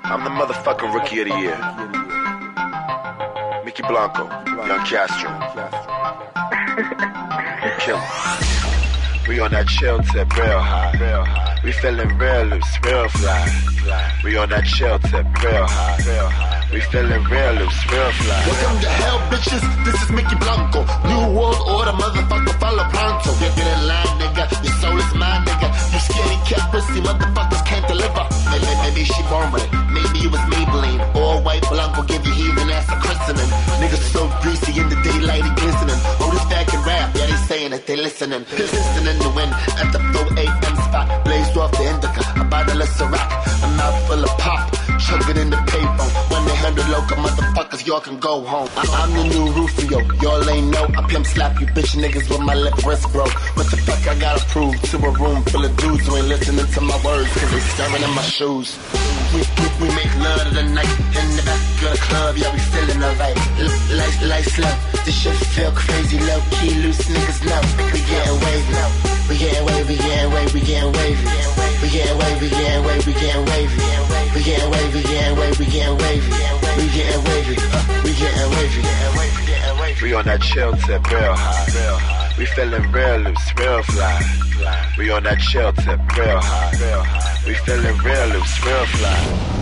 I'm the motherfucking rookie of the year. Mickey Blanco, Young Castro. Kill 'em. We on that chill tip, real high. We feeling real loose, real fly. We on that chill tip, real high. We feeling real loose, real fly. Welcome to hell, bitches. This is Mickey Blanco. New world order, motherfucker, follow pronto. Get in line, nigga. Your soul is mine, nigga. You skinny cat pussy, motherfuckers can't deliver. Maybe she born with it. Maybe it was Maybelline. All white Blanco give you heathen ass a christening. Niggas so greasy in the daylight and glistening. Oh, this bag can rap. Yeah, they saying it, they listening. Persistent in the wind at the 4 a.m. spot. Blazed off the indica, a bottle of Ciroc. A mouth full of pop. Chug it in the payphone. 1-800 local motherfuckers, y'all can go home. I'm the new Rufio, y'all ain't know. I pimp slap you bitch niggas with my lip wrist, bro. What the fuck I gotta prove to a room full of dudes who ain't listening to my words, cause they staring in my shoes. We make love to the night in the back of the club, yeah, we feeling alright. Light slow, this shit feel crazy, low key, loose niggas know. We getting wavy, we getting wavy, we getting wavy, we getting wavy. We getting wavy, we getting wavy, we getting wavy. We getting wavy, we getting wavy, we getting wavy. We getting wavy, we getting wavy. We on that chill tip, real high. We feeling real loose, real fly. We on that chill tip, real high. We feeling real loose, real fly.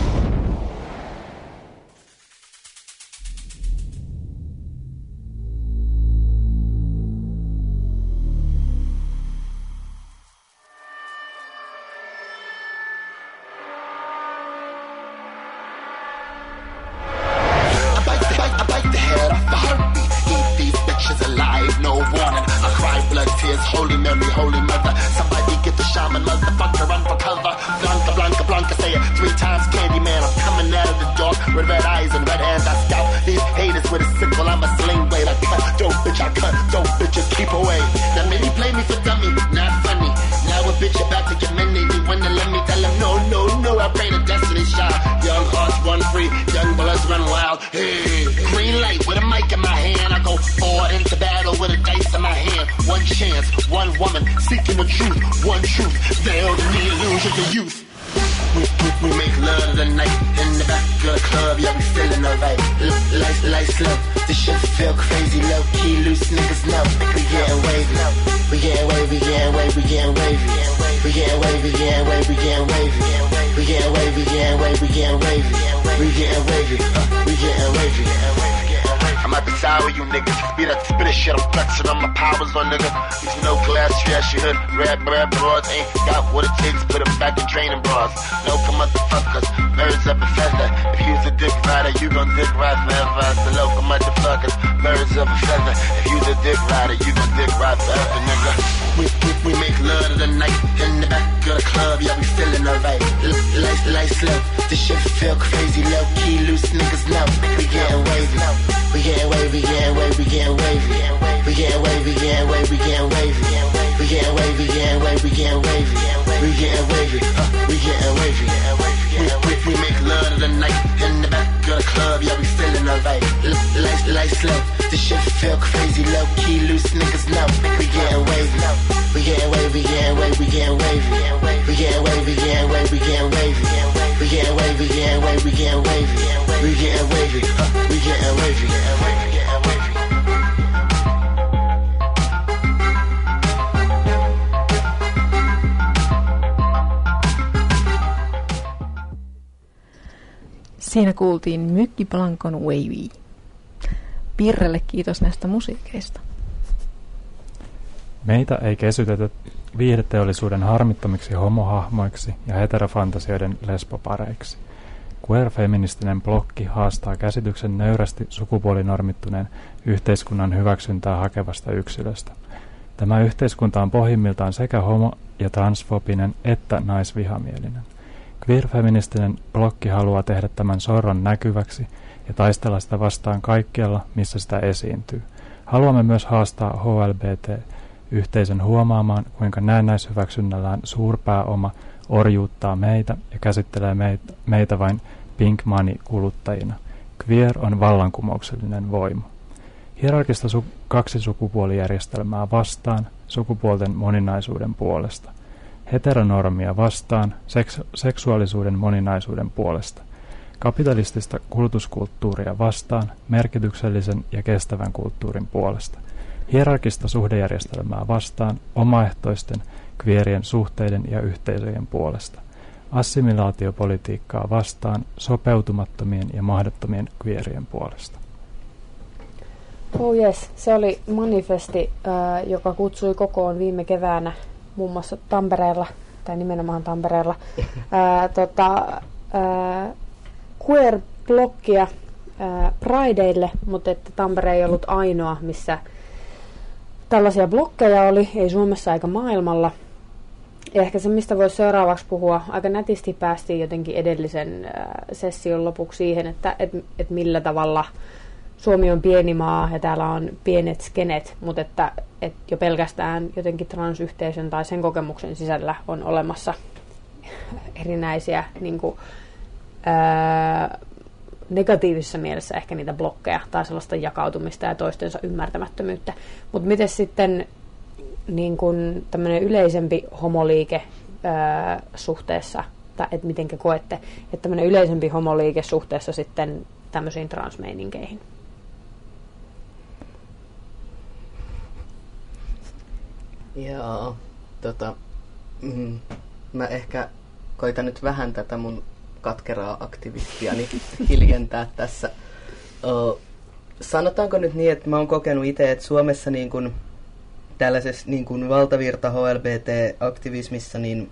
Holy Mary, Holy Mother, somebody get the shaman, motherfucker, run for cover. Blanca, Blanca, Blanca, say it 3 times, Candyman. I'm coming out of the dark with red eyes and red hands. I scout these haters with a sickle. I'm a sling blade. I cut, dope bitch, I cut, dope bitches keep away. Now maybe play me for dummy, not funny. Now a bitch about to get many. They wanna let me tell them no, no, no. I pray the destiny shot. Young hearts run free, young bloods run wild. Hey, green light with a mic in my hand. I go forward into battle with a dice in my hand. One chance, one woman seeking the truth, one truth. Veiled in the illusion of youth. We make love to the night in the back of the club, yeah, we feeling alright. Light slow, this shit feel crazy, low key, loose niggas know. We getting wavy, we getting wavy, we getting wavy, we getting wavy. We getting wavy, we getting wavy, we getting wavy. We getting wavy, we getting wavy, we getting wavy. We getting wavy, we getting wavy. I'm at the side with you niggas. Be that spit shit, I'm flexing on my powers on nigga. These no class, trash shit, red broads ain't got what it takes. Put them back in training bras. No for motherfuckers, birds of a feather. If you's a dick rider, you gon' dick ride forever. The local motherfuckers, birds of a feather. If you's a dick rider, you gon' dick ride forever, nigga. We make love to the night in the back of the club, yeah, we feeling alright. Light slow, this shit feel crazy, low key, loose niggas know. We getting wavy, we getting wavy, we getting wavy, we getting wavy. We getting wavy, we getting wavy, we getting wavy. We getting wavy, we getting wavy, we getting wavy. We getting wavy, we getting wavy. We make love to the night in the back of the club, yeah, we feeling alright. Light slow, this shit feel crazy, low key, loose niggas know. We getting wavy, we getting wavy, we getting wavy, we getting wavy. We getting wavy, we getting wavy, we getting wavy. We getting wavy, we getting wavy, we getting wavy. We getting wavy, we getting wavy. Siinä kuultiin Mickey Blancon Wavy. Pirrelle kiitos näistä musiikeista. Meitä ei kesytetä viihdeteollisuuden harmittomiksi homohahmoiksi ja heterofantasioiden lesbopareiksi. Queer-feministinen blokki haastaa käsityksen nöyrästi sukupuolinormittuneen yhteiskunnan hyväksyntää hakevasta yksilöstä. Tämä yhteiskunta on pohjimmiltaan sekä homo- ja transfobinen että naisvihamielinen. Queer-feministinen blokki haluaa tehdä tämän sorron näkyväksi ja taistella sitä vastaan kaikkialla, missä sitä esiintyy. Haluamme myös haastaa HLBT-yhteisön huomaamaan, kuinka näennäishyväksynnällään suurpääoma orjuuttaa meitä ja käsittelee meitä vain pink money-kuluttajina. Queer on vallankumouksellinen voima. Hierarkista kaksisukupuolijärjestelmää vastaan, sukupuolten moninaisuuden puolesta. Heteronormia vastaan, seksuaalisuuden moninaisuuden puolesta. kapitalistista kulutuskulttuuria vastaan, merkityksellisen ja kestävän kulttuurin puolesta, hierarkista suhdejärjestelmää vastaan, omaehtoisten, queerien suhteiden ja yhteisöjen puolesta, assimilaatiopolitiikkaa vastaan, sopeutumattomien ja mahdottomien queerien puolesta. Oh yes, se oli manifesti, joka kutsui kokoon viime keväänä muun muassa Tampereella, tai nimenomaan Tampereella, queer-blokkia Prideille, mutta että Tampere ei ollut ainoa, missä tällaisia blokkeja oli, ei Suomessa eikä maailmalla. Ja ehkä se, mistä voisi seuraavaksi puhua, aika nätisti päästiin jotenkin edellisen session lopuksi siihen, että millä tavalla Suomi on pieni maa ja täällä on pienet skenet, mutta että jo pelkästään jotenkin transyhteisön tai sen kokemuksen sisällä on olemassa erinäisiä niin kuin, negatiivisessa mielessä ehkä niitä blokkeja tai sellaista jakautumista ja toistensa ymmärtämättömyyttä. Mutta miten sitten niin kuin tämmöinen yleisempi homoliike suhteessa, tai että mitenkä koette, että tämmöinen yleisempi homoliike suhteessa sitten tämmöisiin transmeininkeihin? Joo, mä ehkä koitan nyt vähän tätä mun katkeraa aktivistiani hiljentää tässä. Sanotaanko nyt niin, että mä oon kokenut itse, että Suomessa niin kun tällaisessa niin kun valtavirta HLBT-aktivismissa niin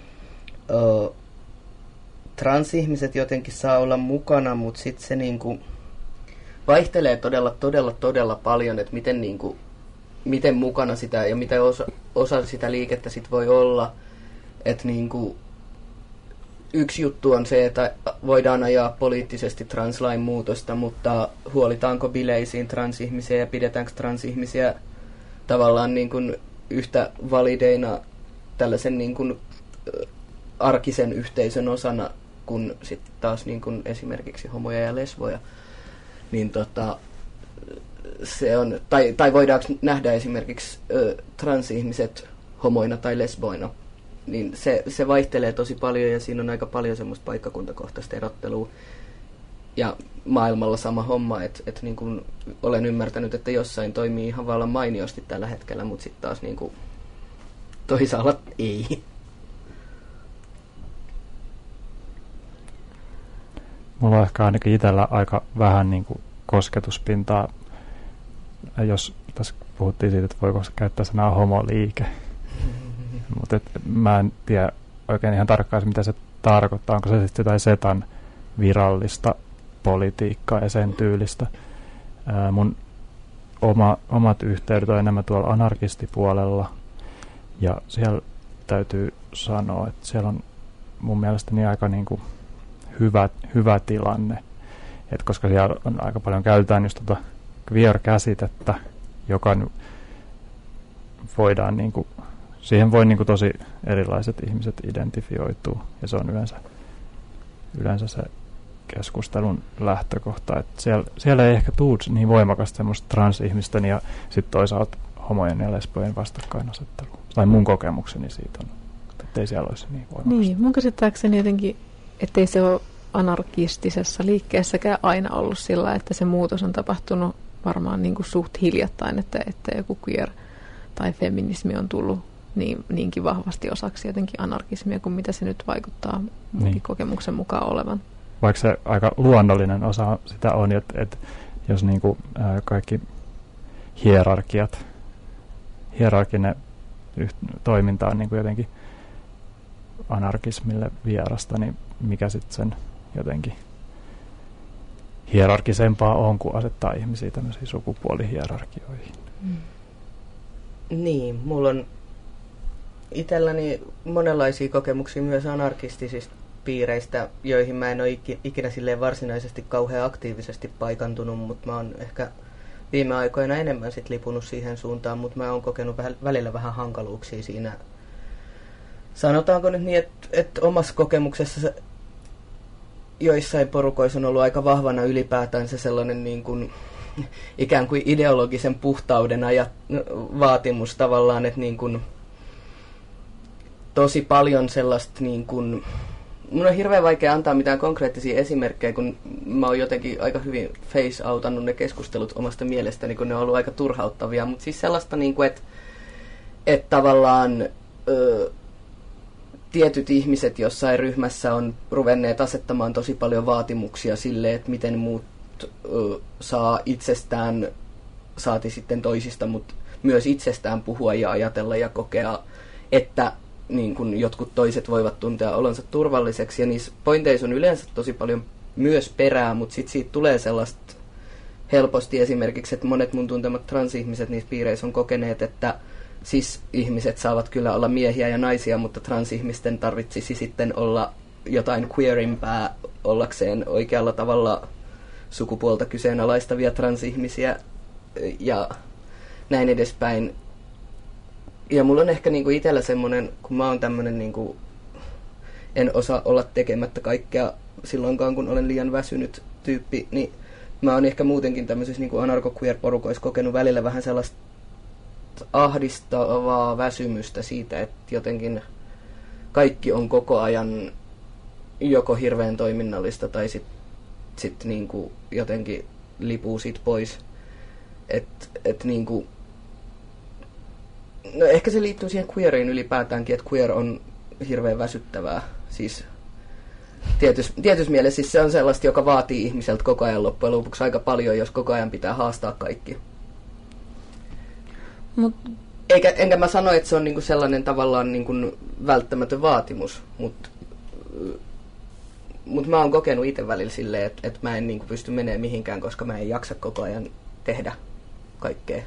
transihmiset jotenkin saa olla mukana, mutta sitten se niin kun vaihtelee todella paljon, että miten mukana sitä ja miten osa sitä liikettä sit voi olla. Että niin kun yksi juttu on se, että voidaan ajaa poliittisesti translain muutosta, mutta huolitaanko bileisiin transihmisiä ja pidetäänkö transihmisiä tavallaan niin kuin yhtä valideina tällaisen niin kuin arkisen yhteisön osana kuin sitten taas niin kuin esimerkiksi homoja ja lesboja. Niin se on, tai voidaanko nähdä esimerkiksi transihmiset homoina tai lesboina. Niin se vaihtelee tosi paljon ja siinä on aika paljon semmoista paikkakuntakohtaista erottelua. Ja maailmalla sama homma, että niin kuin olen ymmärtänyt, että jossain toimii ihan vallan mainiosti tällä hetkellä, mutta sitten taas niin kuin toisaalla ei. Mulla on ehkä ainakin itsellä aika vähän niin kuin kosketuspintaa, jos tässä puhuttiin siitä, että voiko käyttää sanaa homoliike. Mutta mä en tiedä oikein ihan tarkkaan, mitä se tarkoittaa. Onko se sitten jotain setan virallista politiikkaa ja sen tyylistä. Mun omat yhteydet on enemmän tuolla anarkistipuolella. Ja siellä täytyy sanoa, että siellä on mun mielestäni aika niin kuin hyvä tilanne. Et koska siellä on aika paljon käytetään just queer-käsitettä, joka voidaan niin kuin siihen voi niin kuin tosi erilaiset ihmiset identifioitua, ja se on yleensä se keskustelun lähtökohta. Että siellä ei ehkä tule niin voimakasta semmoista transihmisten ja sitten toisaalta homojen ja lesbojen vastakkainasettelua. Tai mun kokemukseni siitä on, että ei siellä olisi niin voimakasta. Niin, mun käsittääkseni jotenkin, ettei se ole anarkistisessa liikkeessäkään aina ollut sillä, että se muutos on tapahtunut varmaan niin kuin suht hiljattain, että joku queer tai feminismi on tullut niinkin vahvasti osaksi jotenkin anarkismia kuin mitä se nyt vaikuttaa munkin kokemuksen mukaan olevan. Vaikka se aika luonnollinen osa sitä on, että jos niinku, kaikki hierarkinen toiminta on niinku jotenkin anarkismille vierasta, niin mikä sitten sen jotenkin hierarkisempaa on, kun asettaa ihmisiä tämmöisiin sukupuolihierarkioihin. Niin, mulla on itselläni monenlaisia kokemuksia myös anarkistisista piireistä, joihin mä en ole ikinä silleen varsinaisesti kauhean aktiivisesti paikantunut, mutta mä oon ehkä viime aikoina enemmän sit lipunut siihen suuntaan, mutta mä oon kokenut välillä vähän hankaluuksia siinä. Sanotaanko nyt niin, että omassa kokemuksessa joissain porukoissa on ollut aika vahvana ylipäätään se sellainen niin kuin ikään kuin ideologisen puhtauden vaatimus tavallaan, että niin kuin tosi paljon sellaista niin kuin mun on hirveän vaikea antaa mitään konkreettisia esimerkkejä, kun mä oon jotenkin aika hyvin face-outannut ne keskustelut omasta mielestäni, kun ne on ollut aika turhauttavia. Mutta siis sellaista, niinku, että tavallaan tietyt ihmiset jossain ryhmässä on ruvenneet asettamaan tosi paljon vaatimuksia sille, että miten muut saa itsestään, saati sitten toisista, mutta myös itsestään puhua ja ajatella ja kokea, että niin kun jotkut toiset voivat tuntea olonsa turvalliseksi. Ja niissä pointeissa on yleensä tosi paljon myös perää, mutta sitten siitä tulee sellaista helposti esimerkiksi, että monet mun tuntemat transihmiset niissä piireissä on kokeneet, että cis-ihmiset saavat kyllä olla miehiä ja naisia, mutta transihmisten tarvitsisi sitten olla jotain queerimpää ollakseen oikealla tavalla sukupuolta kyseenalaistavia transihmisiä ja näin edespäin. Ja mulla on ehkä niinku itsellä semmoinen, kun mä oon tämmönen niinku, en osaa olla tekemättä kaikkea silloinkaan, kun olen liian väsynyt tyyppi, niin mä oon ehkä muutenkin tämmöisissä niinku anarko-queer-porukoissa kokenut välillä vähän sellaista ahdistavaa väsymystä siitä, että jotenkin kaikki on koko ajan joko hirveän toiminnallista tai sit niinku jotenkin lipuu siitä pois. Et niinku, no ehkä se liittyy siihen queeriin ylipäätäänkin, että queer on hirveän väsyttävää. Siis tietyssä mielessä siis se on sellaista, joka vaatii ihmiseltä koko ajan loppujen lopuksi aika paljon, jos koko ajan pitää haastaa kaikki. Enkä mä sano, että se on niinku sellainen tavallaan niinku välttämätön vaatimus, mutta mä oon kokenut itse välillä silleen, että mä en niinku pysty menemään mihinkään, koska mä en jaksa koko ajan tehdä kaikkea.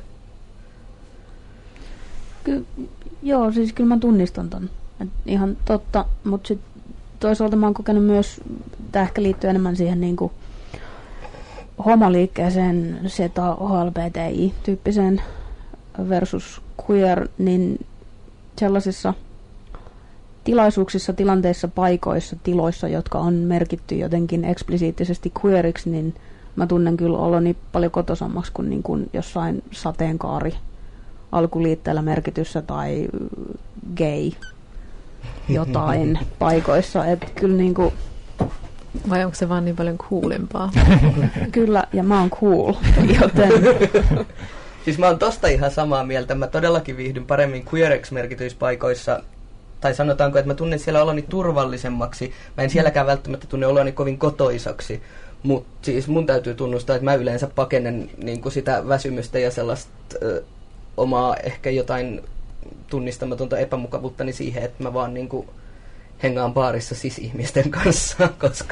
Joo, siis kyllä mä tunnistan ton. Ihan totta, mutta sit toisaalta mä oon kokenut myös, tää ehkä liittyy enemmän siihen niinku homoliikkeeseen, seta, HLBTI-tyyppiseen versus queer, niin sellaisissa tilaisuuksissa, tilanteissa, paikoissa, tiloissa, jotka on merkitty jotenkin eksplisiittisesti queeriksi, niin mä tunnen kyllä oloni paljon kotosammaksi kuin, niin kuin jossain sateenkaari alkuliitteellä merkityssä tai gay jotain paikoissa. Et kyllä niinku, vai onko se vaan niin paljon coolimpaa? Kyllä, ja mä oon cool, joten siis mä oon tosta ihan samaa mieltä. Mä todellakin viihdyn paremmin queeriksi merkityissä paikoissa. Tai sanotaanko, että mä tunnen siellä oloni turvallisemmaksi. Mä en sielläkään välttämättä tunne oloni kovin kotoisaksi. Mutta siis mun täytyy tunnustaa, että mä yleensä pakenen niinku sitä väsymystä ja sellaista omaa ehkä jotain tunnistamatonta epämukavuuttani siihen, että mä vaan niinku hengaan baarissa cis-ihmisten kanssa,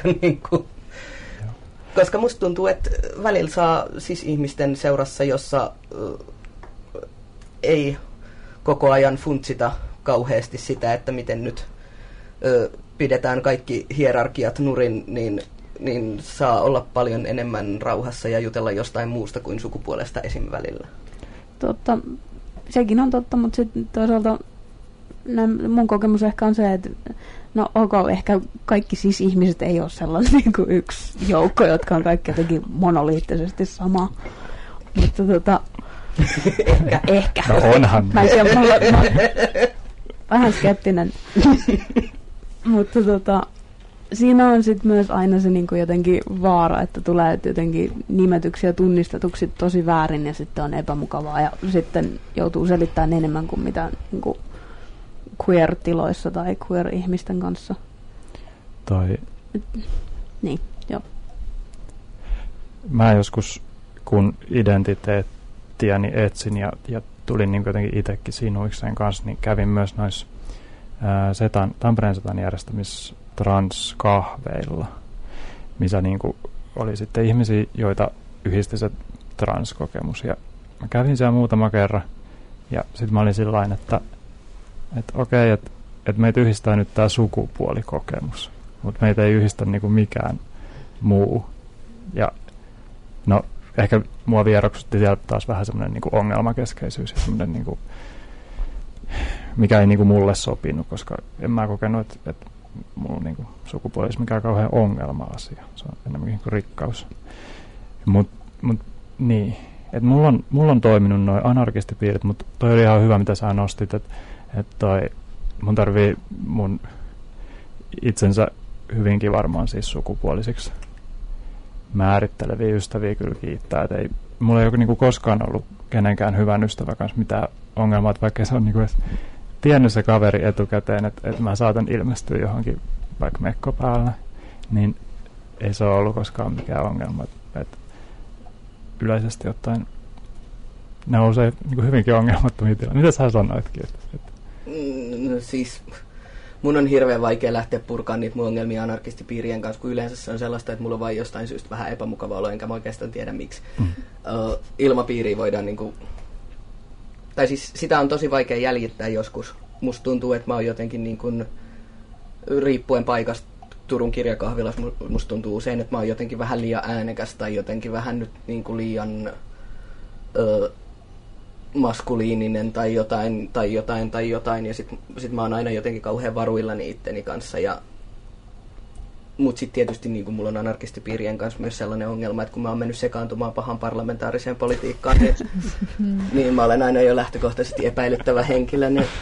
koska musta tuntuu, että välillä saa cis-ihmisten seurassa, jossa ei koko ajan funtsita kauheasti sitä, että miten nyt pidetään kaikki hierarkiat nurin, niin saa olla paljon enemmän rauhassa ja jutella jostain muusta kuin sukupuolesta esim. Välillä. Totta, sekin on totta, mutta sitten toisaalta mun kokemus ehkä on se, että no ehkä kaikki siis ihmiset ei ole sellainen niin kuin yksi joukko, jotka on kaikki jotenkin monoliittisesti sama. Mutta ehkä. No onhan. Mä vähän skeptinen. Mutta siinä on sitten myös aina se niinku jotenkin vaara, että tulee jotenkin nimetyksi ja tunnistetuksi tosi väärin ja sitten on epämukavaa ja sitten joutuu selittämään enemmän kuin mitä niinku queer-tiloissa tai queer-ihmisten kanssa. Niin, joo. Mä joskus, kun identiteettiäni etsin ja tulin niin jotenkin itsekin sinuikseen kanssa, niin kävin myös noissa Tampereen Setan järjestämissä transkahveilla, missä niin kuin oli sitten ihmisiä, joita yhdisti se transkokemus. Ja mä kävin siellä muutama kerran ja sitten mä olin sillain, että okei, että meitä yhdistää nyt tämä sukupuolikokemus, mutta meitä ei yhdistä niin kuin mikään muu. Ja no ehkä mua vieroksutti siellä taas vähän semmoinen niin kuin ongelmakeskeisyys ja semmoinen, niin kuin, mikä ei niin kuin mulle sopinut, koska en mä kokenut, että mulla on niin kuin sukupuoli olisi mikään kauhean ongelma-asia. Se on enemmänkin kuin rikkaus. Mut niin, että mulla on toiminut noi anarkistipiirit, mutta toi oli ihan hyvä, mitä sä nostit, että mun tarvii mun itsensä hyvinkin varmaan siis sukupuolisiksi määritteleviä ystäviä kyllä kiittää. Et mulla ei ole niin koskaan ollut kenenkään hyvän ystävän kanssa mitään ongelmaa, vaikka se on niin tiennyt se kaveri etukäteen, että mä saatan ilmestyä johonkin vaikka mekko päällä, niin ei se ole ollut koskaan mikään ongelma. Et yleisesti ottaen ne on usein niin hyvinkin ongelmattomia tilanteita. Mitä sä sanoitkin? No siis mun on hirveän vaikea lähteä purkaan niitä mun ongelmia anarkistipiirien kanssa, kun yleensä se on sellaista, että mulla on vain jostain syystä vähän epämukava olo, enkä mä oikeastaan tiedä miksi. Ilmapiiriä voidaan niinku, tai siis sitä on tosi vaikea jäljittää joskus. Musta tuntuu, että mä oon jotenkin niin kuin, riippuen paikasta Turun kirjakahvilassa, musta tuntuu usein, että mä oon jotenkin vähän liian äänekäs tai jotenkin vähän nyt niin kuin liian maskuliininen tai jotain, ja sit mä oon aina jotenkin kauhean varuillani itteni kanssa. Mut sit tietysti niin kuin mulla on anarkistipiirien kanssa myös sellainen ongelma, että kun mä oon mennyt sekaantumaan pahan parlamentaariseen politiikkaan, niin mä olen aina jo lähtökohtaisesti epäilyttävä henkilö. Niin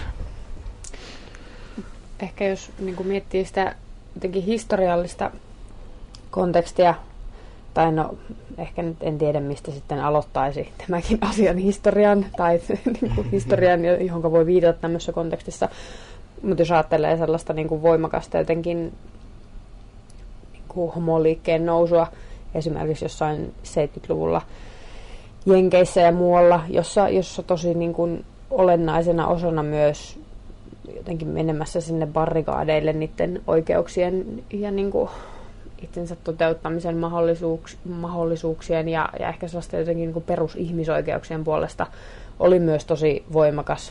ehkä jos niin kuin miettii sitä jotenkin historiallista kontekstia, tai no ehkä nyt en tiedä mistä sitten aloittaisi tämäkin asian historian, tai niin kuin historian, johon voi viitata tämmöisessä kontekstissa, mutta jos ajattelee sellaista niin kuin voimakasta jotenkin niin kuin homoliikkeen nousua, esimerkiksi jossain 70-luvulla Jenkeissä ja muualla, jossa tosi niin kuin olennaisena osana myös jotenkin menemässä sinne barrikaadeille niiden oikeuksien ja niin kuin itsensä toteuttamisen mahdollisuuksien ja ehkä sellaista jotenkin niin kuin perusihmisoikeuksien puolesta oli myös tosi voimakas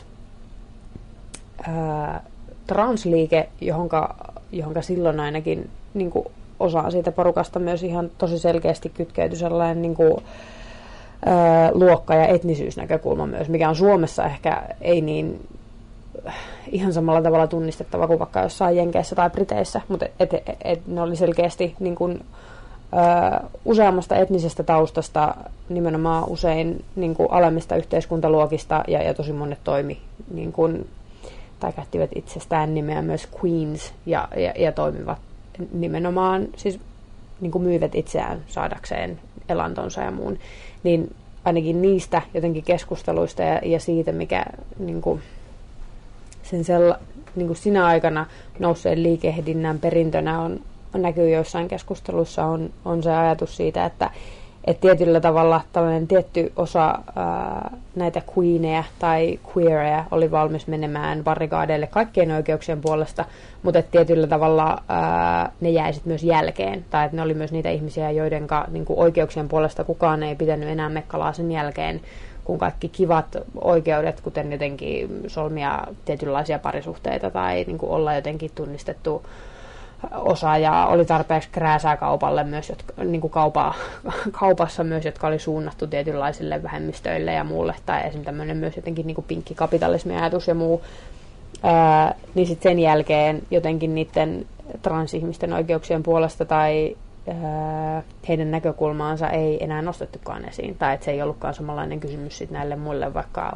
transliike, johonka silloin ainakin niin kuin osa siitä porukasta myös ihan tosi selkeästi kytkeytyi sellainen niin kuin luokka- ja etnisyysnäkökulma myös, mikä on Suomessa ehkä ei niin ihan samalla tavalla tunnistettava kuin vaikka jossain Jenkeissä tai Briteissä, mutta ne oli selkeästi niin kuin, useammasta etnisestä taustasta, nimenomaan usein niin kuin alemmista yhteiskuntaluokista, ja tosi monet toimi niin kuin, tai käyttivät itsestään nimeä myös Queens, ja toimivat nimenomaan, siis niin kuin myivät itseään saadakseen elantonsa ja muun, niin ainakin niistä jotenkin keskusteluista ja siitä, mikä niin kuin, sen niin kuin sinä aikana nousseen liikehdinnän perintönä näkyy joissain keskusteluissa on se ajatus siitä, että tietyllä tavalla tällainen tietty osa näitä queeneja tai queereja oli valmis menemään barrikaadeille kaikkien oikeuksien puolesta, mutta tietyllä tavalla ne jäi sitten myös jälkeen, tai että ne oli myös niitä ihmisiä, joiden niin kuin oikeuksien puolesta kukaan ei pitänyt enää mekkalaa sen jälkeen, kun kaikki kivat oikeudet, kuten jotenkin solmia tietynlaisia parisuhteita tai niin kuin olla jotenkin tunnistettu osaaja, oli tarpeeksi krääsää kaupalle myös, niin kuin kaupassa myös, jotka oli suunnattu tietynlaisille vähemmistöille ja muulle, tai esimerkiksi tämmöinen myös jotenkin niin kuin pinkkikapitalismi-ajatus ja muu, niin sitten sen jälkeen jotenkin niiden transihmisten oikeuksien puolesta tai heidän näkökulmaansa ei enää nostettukaan esiin, tai että se ei ollutkaan samanlainen kysymys sit näille muille, vaikka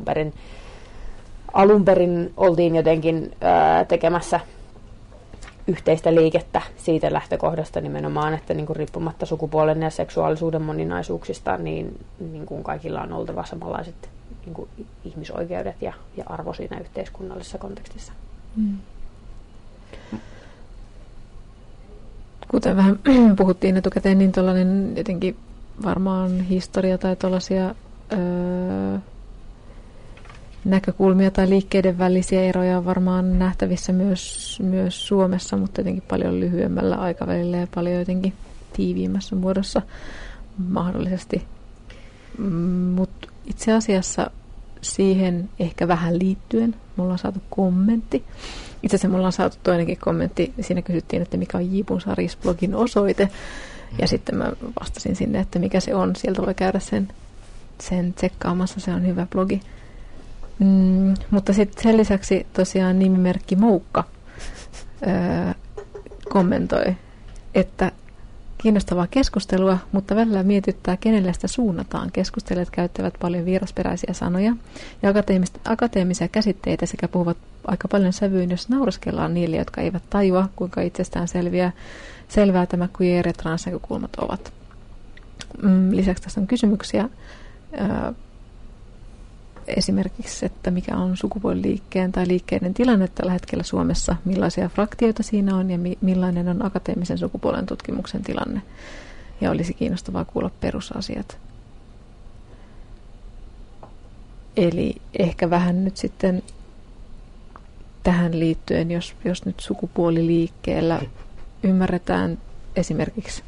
alun perin oltiin jotenkin tekemässä yhteistä liikettä siitä lähtökohdasta nimenomaan, että niin kuin riippumatta sukupuolen ja seksuaalisuuden moninaisuuksista, niin kuin kaikilla on oltava samanlaiset niin kuin ihmisoikeudet ja arvo siinä yhteiskunnallisessa kontekstissa. Kuten vähän puhuttiin etukäteen, niin tuollainen jotenkin varmaan historia tai tuollaisia näkökulmia tai liikkeiden välisiä eroja on varmaan nähtävissä myös Suomessa, mutta jotenkin paljon lyhyemmällä aikavälillä ja paljon jotenkin tiiviimmässä muodossa mahdollisesti. Mutta itse asiassa siihen ehkä vähän liittyen mulla on saatu kommentti. Itse asiassa mulla on saatu toinenkin kommentti. Siinä kysyttiin, että mikä on Jiipun Saris-blogin osoite. Ja sitten mä vastasin sinne, että mikä se on. Sieltä voi käydä sen tsekkaamassa. Se on hyvä blogi. Mutta sitten sen lisäksi tosiaan nimimerkki Moukka kommentoi, että kiinnostavaa keskustelua, mutta välillä mietittää, kenelle sitä suunnataan. Keskustelijat käyttävät paljon vierasperäisiä sanoja ja akateemisia käsitteitä sekä puhuvat aika paljon sävyyn, jos nauraskellaan niille, jotka eivät tajua, kuinka itsestään selvää tämä queer- ja transnäkökulmat ovat. Lisäksi tässä on kysymyksiä esimerkiksi, että mikä on sukupuoliliikkeen tai liikkeiden tilanne tällä hetkellä Suomessa, millaisia fraktioita siinä on ja millainen on akateemisen sukupuolen tutkimuksen tilanne. Ja olisi kiinnostavaa kuulla perusasiat. Eli ehkä vähän nyt sitten tähän liittyen, jos nyt sukupuoliliikkeellä ymmärretään esimerkiksi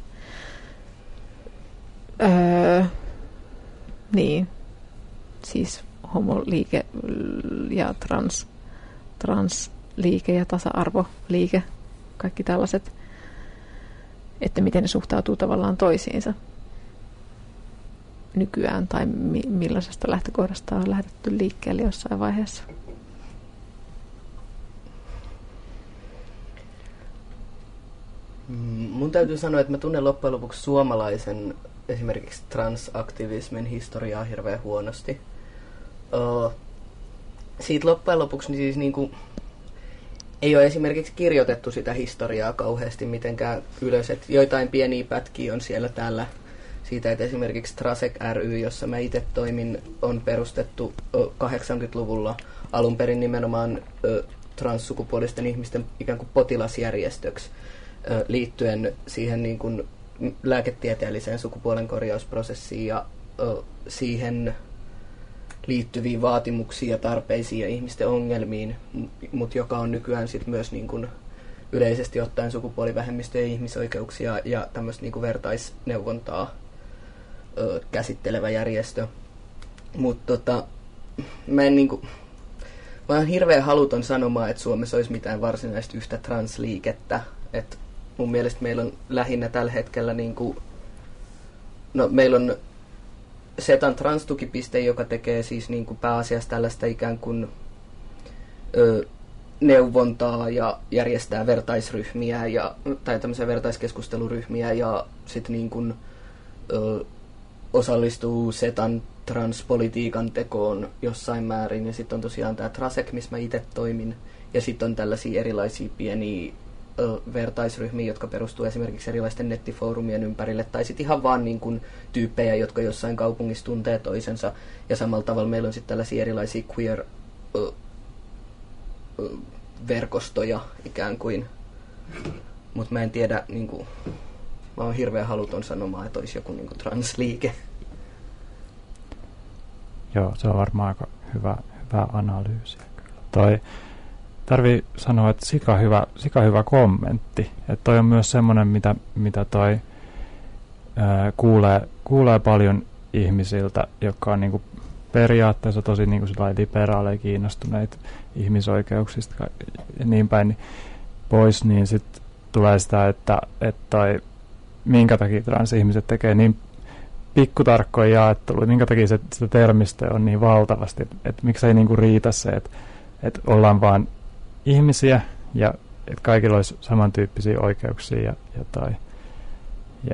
siis homoliike ja transliike ja tasa-arvoliike, kaikki tällaiset, että miten ne suhtautuu tavallaan toisiinsa nykyään tai millaisesta lähtökohdasta on lähdetty liikkeelle jossain vaiheessa. Mun täytyy sanoa, että mä tunnen loppujen lopuksi suomalaisen esimerkiksi transaktivismin historiaa hirveän huonosti. Siitä loppujen lopuksi niin siis niinku, ei ole esimerkiksi kirjoitettu sitä historiaa kauheasti mitenkään ylös. Et joitain pieniä pätkiä on siellä täällä siitä, että esimerkiksi Trasek ry, jossa mä itse toimin, on perustettu 80-luvulla alun perin nimenomaan transsukupuolisten ihmisten ikään kuin potilasjärjestöksi liittyen siihen niin kuin lääketieteelliseen sukupuolen korjausprosessiin ja siihen liittyviin vaatimuksiin ja tarpeisiin ja ihmisten ongelmiin, mutta joka on nykyään sit myös niin kuin yleisesti ottaen sukupuolivähemmistöjen ihmisoikeuksia ja tämmöistä niin kuin vertaisneuvontaa käsittelevä järjestö. Mutta mä oon hirveän haluton sanomaan, että Suomessa olisi mitään varsinaista yhtä transliikettä. Et mun mielestä meillä on lähinnä tällä hetkellä meillä on Setan transtukipiste, joka tekee siis niin kuin pääasiassa tällaista ikään kuin neuvontaa ja järjestää vertaisryhmiä tai tämmöisiä vertaiskeskusteluryhmiä ja sitten niin kuin osallistuu Setan transpolitiikan tekoon jossain määrin. Ja sitten on tosiaan tämä Trasek, missä mä itse toimin. Ja sitten on tällaisia erilaisia pieniä vertaisryhmiä, jotka perustuu esimerkiksi erilaisten nettifoorumien ympärille, tai sitten ihan vaan niin kuin tyyppejä, jotka jossain kaupungissa tuntee toisensa. Ja samalla tavalla meillä on sitten tällaisia erilaisia queer-verkostoja ikään kuin. Mutta mä en tiedä, niin kuin, mä oon hirveän haluton sanomaan, että olisi joku niin kuin transliike. Joo, se on varmaan aika hyvä analyysi. Tarvii sanoa, että sika hyvä kommentti. Että toi on myös semmoinen, mitä toi kuulee paljon ihmisiltä, jotka on niinku periaatteessa tosi niinku liberaaleja, kiinnostuneita ihmisoikeuksista ja niin päin pois, niin sitten tulee sitä, että minkä takia transihmiset tekee niin pikkutarkkoja jaetteluja, minkä takia sitä termistöä on niin valtavasti, että miksei niinku riitä se, että ollaan vaan ihmisiä ja että kaikilla olisi samantyyppisiä oikeuksia ja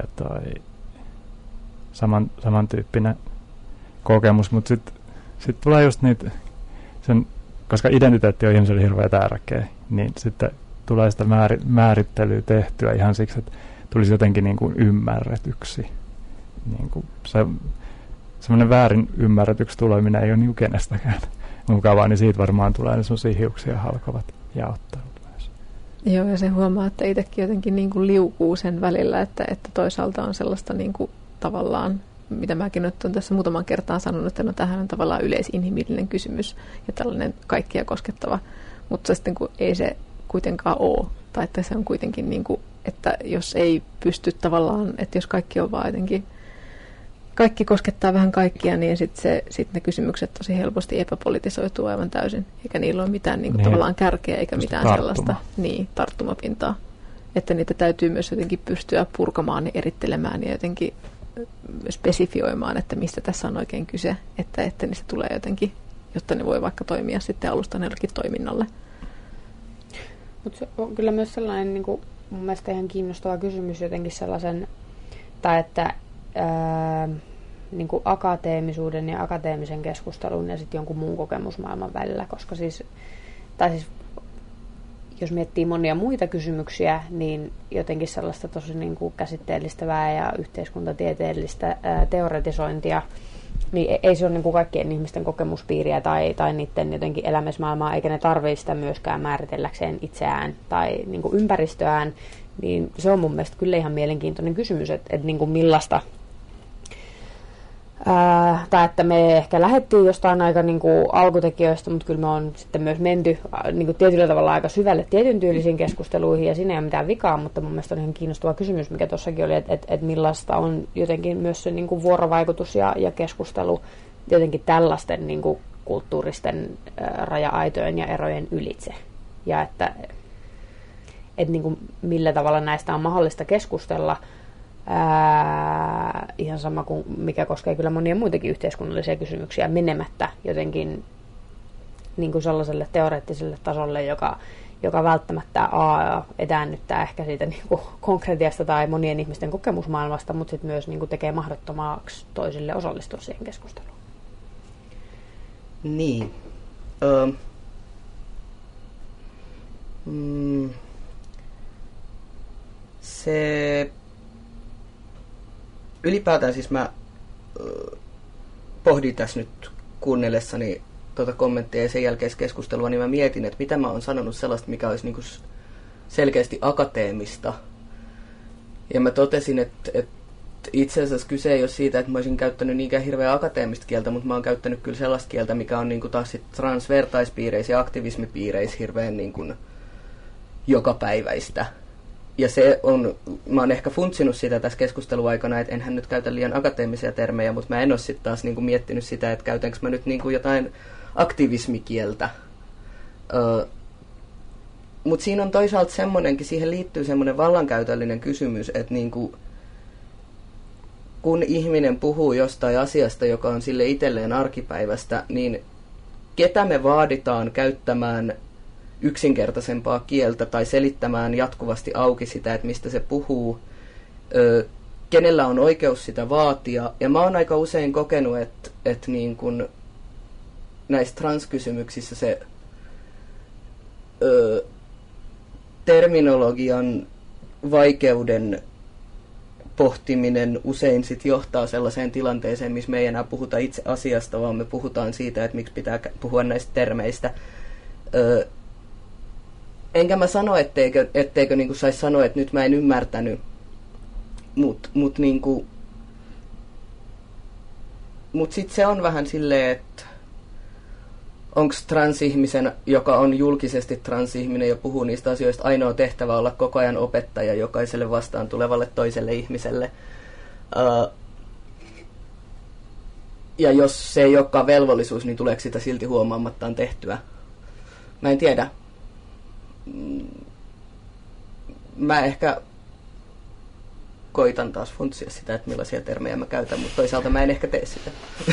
samantyyppinen kokemus, mutta sitten tulee just niitä, koska identiteetti on ihmiselle hirveän tärkeä, niin sitten tulee sitä määrittelyä tehtyä ihan siksi, että tulisi jotenkin niin kuin ymmärretyksi. Niin kuin semmoinen väärin ymmärretyksi tuleminen ei ole niin kuin kenestäkään mukavaa, niin siitä varmaan tulee ne semmoisia hiuksia halkovat jaottelut myös. Joo, ja se huomaa, että itsekin jotenkin niin kuin liukuu sen välillä, että toisaalta on sellaista niin kuin tavallaan, mitä mäkin nyt olen tässä muutaman kertaan sanonut, että no tämähän on tavallaan yleisinhimillinen kysymys ja tällainen kaikkia koskettava, mutta sitten kun ei se kuitenkaan ole, tai että se on kuitenkin niin kuin, että jos ei pysty tavallaan, että jos kaikki on vaan jotenkin, kaikki koskettaa vähän kaikkia, niin sitten ne kysymykset tosi helposti epäpolitisoituu aivan täysin, eikä niillä ole mitään niin kuin tavallaan kärkeä eikä mitään sellaista tarttumapintaa. Että niitä täytyy myös jotenkin pystyä purkamaan ja erittelemään ja jotenkin spesifioimaan, että mistä tässä on oikein kyse, että niistä tulee jotenkin, jotta ne voi vaikka toimia sitten alusta jollekin toiminnalle. Mutta se on kyllä myös sellainen niin kuin, mun mielestä ihan kiinnostava kysymys jotenkin sellaisen, tai että niin kuin akateemisuuden ja akateemisen keskustelun ja sitten jonkun muun kokemusmaailman välillä, koska siis jos miettii monia muita kysymyksiä, niin jotenkin sellaista tosi niin kuin käsitteellistävää ja yhteiskuntatieteellistä teoretisointia, niin ei se ole niin kuin kaikkien ihmisten kokemuspiiriä tai niiden jotenkin elämysmaailmaa, eikä ne tarvitse sitä myöskään määritelläkseen itseään tai niin kuin ympäristöään, niin se on mun mielestä kyllä ihan mielenkiintoinen kysymys, että niin kuin millaista, tai että me ehkä lähdettiin jostain aika niin kuin alkutekijöistä, mutta kyllä me on sitten myös menty niin kuin tietyllä tavalla aika syvälle tietyn tyylisiin keskusteluihin, ja siinä ei ole mitään vikaa, mutta mun mielestä on ihan kiinnostava kysymys, mikä tuossakin oli, että millaista on jotenkin myös se niin kuin vuorovaikutus ja keskustelu jotenkin tällaisten niin kuin kulttuuristen raja-aitojen ja erojen ylitse, ja että niin kuin millä tavalla näistä on mahdollista keskustella, ihan sama kuin mikä koskee kyllä monia muitakin yhteiskunnallisia kysymyksiä menemättä jotenkin niin kuin sellaiselle teoreettiselle tasolle, joka välttämättä etäännyttää ehkä siitä niin kuin konkretiasta tai monien ihmisten kokemusmaailmasta, mutta sitten myös niin kuin tekee mahdottomaksi toisille osallistua siihen keskusteluun. Niin. Se ylipäätään siis mä pohdin tässä nyt kuunnellessani tuota kommenttia ja sen jälkeistä keskustelua, niin mä mietin, että mitä mä oon sanonut sellaista, mikä olisi niinku selkeästi akateemista. Ja mä totesin, että itse asiassa kyse ei ole siitä, että mä olisin käyttänyt niinkään hirveän akateemista kieltä, mutta mä oon käyttänyt kyllä sellaista kieltä, mikä on niinku taas sit transvertaispiireissä ja aktivismipiireissä hirveän niinku jokapäiväistä. Ja se on, mä oon ehkä funtsinut sitä tässä keskustelun aikana, että enhän nyt käytä liian akateemisia termejä, mutta mä en ole sitten taas niinku miettinyt sitä, että käytänkö mä nyt niinku jotain aktivismikieltä. Mutta siinä on toisaalta semmoinenkin, siihen liittyy semmoinen vallankäytöllinen kysymys, että niinku, kun ihminen puhuu jostain asiasta, joka on sille itselleen arkipäivästä, niin ketä me vaaditaan käyttämään yksinkertaisempaa kieltä tai selittämään jatkuvasti auki sitä, että mistä se puhuu, kenellä on oikeus sitä vaatia. Ja mä oon aika usein kokenut, että niin kun näissä transkysymyksissä se terminologian vaikeuden pohtiminen usein sit johtaa sellaiseen tilanteeseen, missä me ei enää puhuta itse asiasta, vaan me puhutaan siitä, että miksi pitää puhua näistä termeistä. Enkä mä sano, etteikö niinku saisi sanoa, että nyt mä en ymmärtänyt, mut sit se on vähän silleen, että onko transihmisen, joka on julkisesti transihminen ja puhuu niistä asioista, ainoa tehtävä olla koko ajan opettaja jokaiselle vastaan tulevalle toiselle ihmiselle. Ja jos se ei olekaan velvollisuus, niin tuleeko sitä silti huomaamattaan tehtyä? Mä en tiedä. Mä ehkä koitan taas funtsia sitä, että millaisia termejä mä käytän, mutta toisaalta mä en ehkä tee sitä.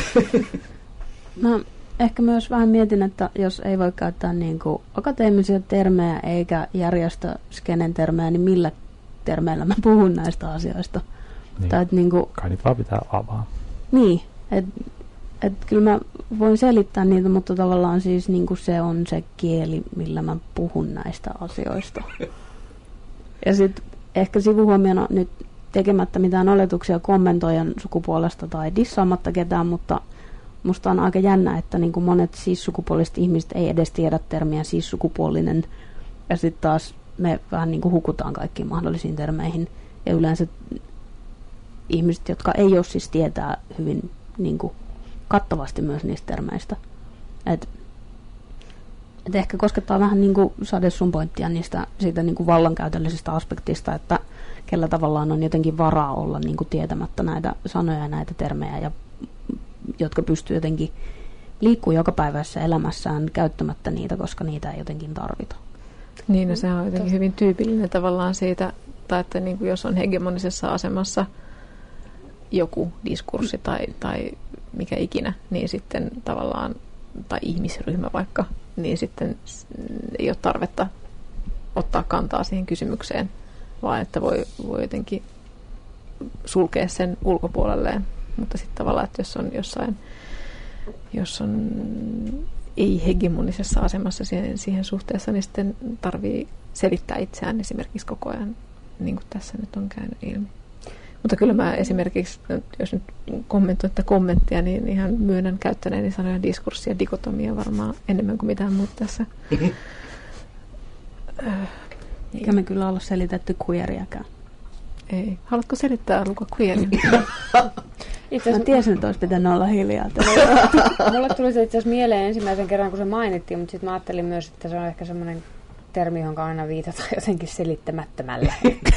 Mä ehkä myös vähän mietin, että jos ei voi käyttää niin kuin akateemisia termejä eikä järjestöskenen termejä, niin millä termeillä mä puhun näistä asioista? Niin. Tai, niin kuin, kai niitä vaan pitää avaa. Niin, että kyllä mä voin selittää niitä, mutta tavallaan siis niin kuin se on se kieli, millä mä puhun näistä asioista. Ja sitten ehkä sivuhuomiona nyt tekemättä mitään oletuksia kommentoijan sukupuolesta tai dissaamatta ketään, mutta musta on aika jännä, että niin kuin monet cis-sukupuoliset ihmiset ei edes tiedä termiä cis-sukupuolinen. Ja sitten taas me vähän niin kuin hukutaan kaikkiin mahdollisiin termeihin. Ja yleensä ihmiset, jotka ei ole siis tietää hyvin niin kuin kattavasti myös niistä termeistä. Et ehkä koskettaa vähän niin kuin Sade sun pointtia siitä niin kuin vallankäytöllisestä aspektista, että kellä tavallaan on jotenkin varaa olla niin kuin tietämättä näitä sanoja ja näitä termejä, ja jotka pystyy jotenkin liikkuu jokapäiväisessä elämässään käyttämättä niitä, koska niitä ei jotenkin tarvita. Niin, no sehän on jotenkin hyvin tyypillinen tavallaan siitä, tai että niin kuin jos on hegemonisessa asemassa joku diskurssi tai mikä ikinä, niin sitten tavallaan, tai ihmisryhmä vaikka, niin sitten ei ole tarvetta ottaa kantaa siihen kysymykseen, vaan että voi jotenkin sulkea sen ulkopuolelleen. Mutta sitten tavallaan, että jos on ei-hegemonisessa asemassa siihen suhteessa, niin sitten tarvii selittää itseään esimerkiksi koko ajan, niin kuin tässä nyt on käynyt ilmi. Mutta kyllä mä esimerkiksi, jos nyt kommentoin tätä kommenttia, niin ihan myönnän käyttäneeni sanoja diskurssi ja dikotomia varmaan enemmän kuin mitään muuta tässä. Eikä me kyllä olla selitetty queeriäkään. Ei. Haluatko selittää, Luka, queerin? Mä tiesin, että olisi pitänyt olla hiljaa. Mulle tuli se itse asiassa mieleen ensimmäisen kerran, kun se mainittiin, mutta sitten mä ajattelin myös, että se on ehkä semmoinen termi, johon aina viitataan jotenkin selittämättömällä.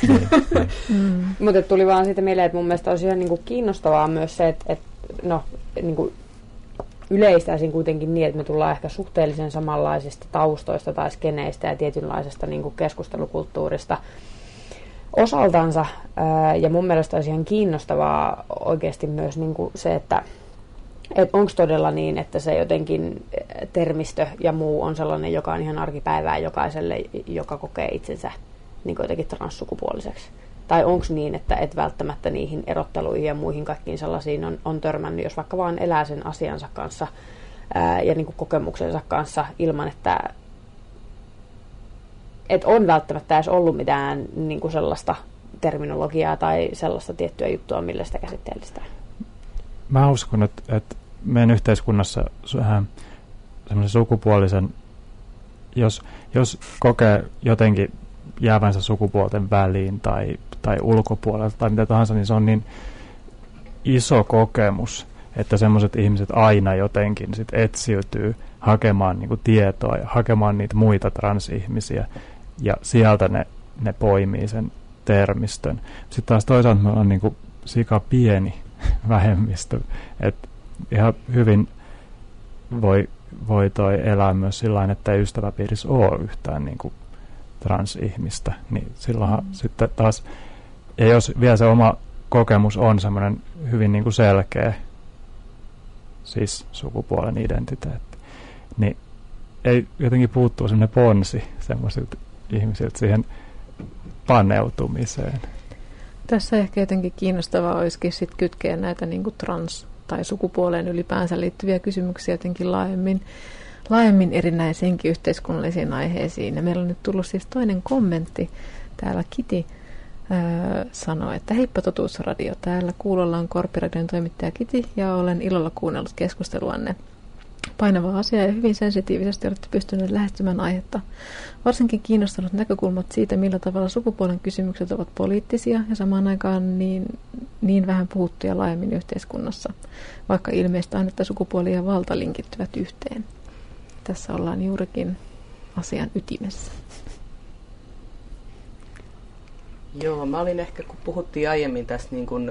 Mutta tuli vaan siitä mieleen, että mun mielestä olisi ihan niinku kiinnostavaa myös se, että no, niinku yleistäisin kuitenkin niin, että me tullaan ehkä suhteellisen samanlaisista taustoista tai skeneistä ja tietynlaisesta niinku keskustelukulttuurista osaltansa. Ja mun mielestä olisi ihan kiinnostavaa oikeasti myös niinku se, että onko todella niin, että se jotenkin termistö ja muu on sellainen, joka on ihan arkipäivää jokaiselle, joka kokee itsensä niin jotenkin transsukupuoliseksi. Tai onko niin, että et välttämättä niihin erotteluihin ja muihin kaikkiin sellaisiin on törmännyt, jos vaikka vaan elää sen asiansa kanssa ja niin kuin kokemuksensa kanssa ilman, että on välttämättä edes ollut mitään niin kuin sellaista terminologiaa tai sellaista tiettyä juttua, millä sitä käsitteellistä. Mä uskon, että meidän yhteiskunnassa semmoisen sukupuolisen, jos kokee jotenkin jäävänsä sukupuolten väliin tai ulkopuolelta tai mitä tahansa, niin se on niin iso kokemus, että semmoiset ihmiset aina jotenkin sit etsiytyy hakemaan niinku tietoa ja hakemaan niitä muita transihmisiä ja sieltä ne poimii sen termistön. Sitten taas toisaalta me ollaan niinku sika pieni vähemmistö, että ihan hyvin voi toi elää myös sillain, että ei ystäväpiirissä ole yhtään niinku transihmistä, niin silloinhan sitten taas, ja jos vielä se oma kokemus on semmoinen hyvin niinku selkeä, siis sukupuolen identiteetti, niin ei jotenkin puuttuu semmoinen ponsi semmoisilta ihmisiltä siihen paneutumiseen. Tässä ehkä jotenkin kiinnostavaa olisikin sit kytkeä näitä niin kuin trans- tai sukupuoleen ylipäänsä liittyviä kysymyksiä jotenkin laajemmin erinäisiinkin yhteiskunnallisiin aiheisiin. Ja meillä on nyt tullut siis toinen kommentti. Täällä Kiti sanoi, että heippa Totuusradio. Täällä kuulolla on Korpiradion toimittaja Kiti ja olen ilolla kuunnellut keskusteluanne. Painavaa asiaa ja hyvin sensitiivisesti olette pystyneet lähestymään aihetta. Varsinkin kiinnostanut näkökulmat siitä, millä tavalla sukupuolen kysymykset ovat poliittisia ja samaan aikaan niin vähän puhuttuja laajemmin yhteiskunnassa, vaikka ilmeistä on, että sukupuoli ja valta linkittyvät yhteen. Tässä ollaan juurikin asian ytimessä. Joo, mä olin ehkä, kun puhuttiin aiemmin tästä niin kuin,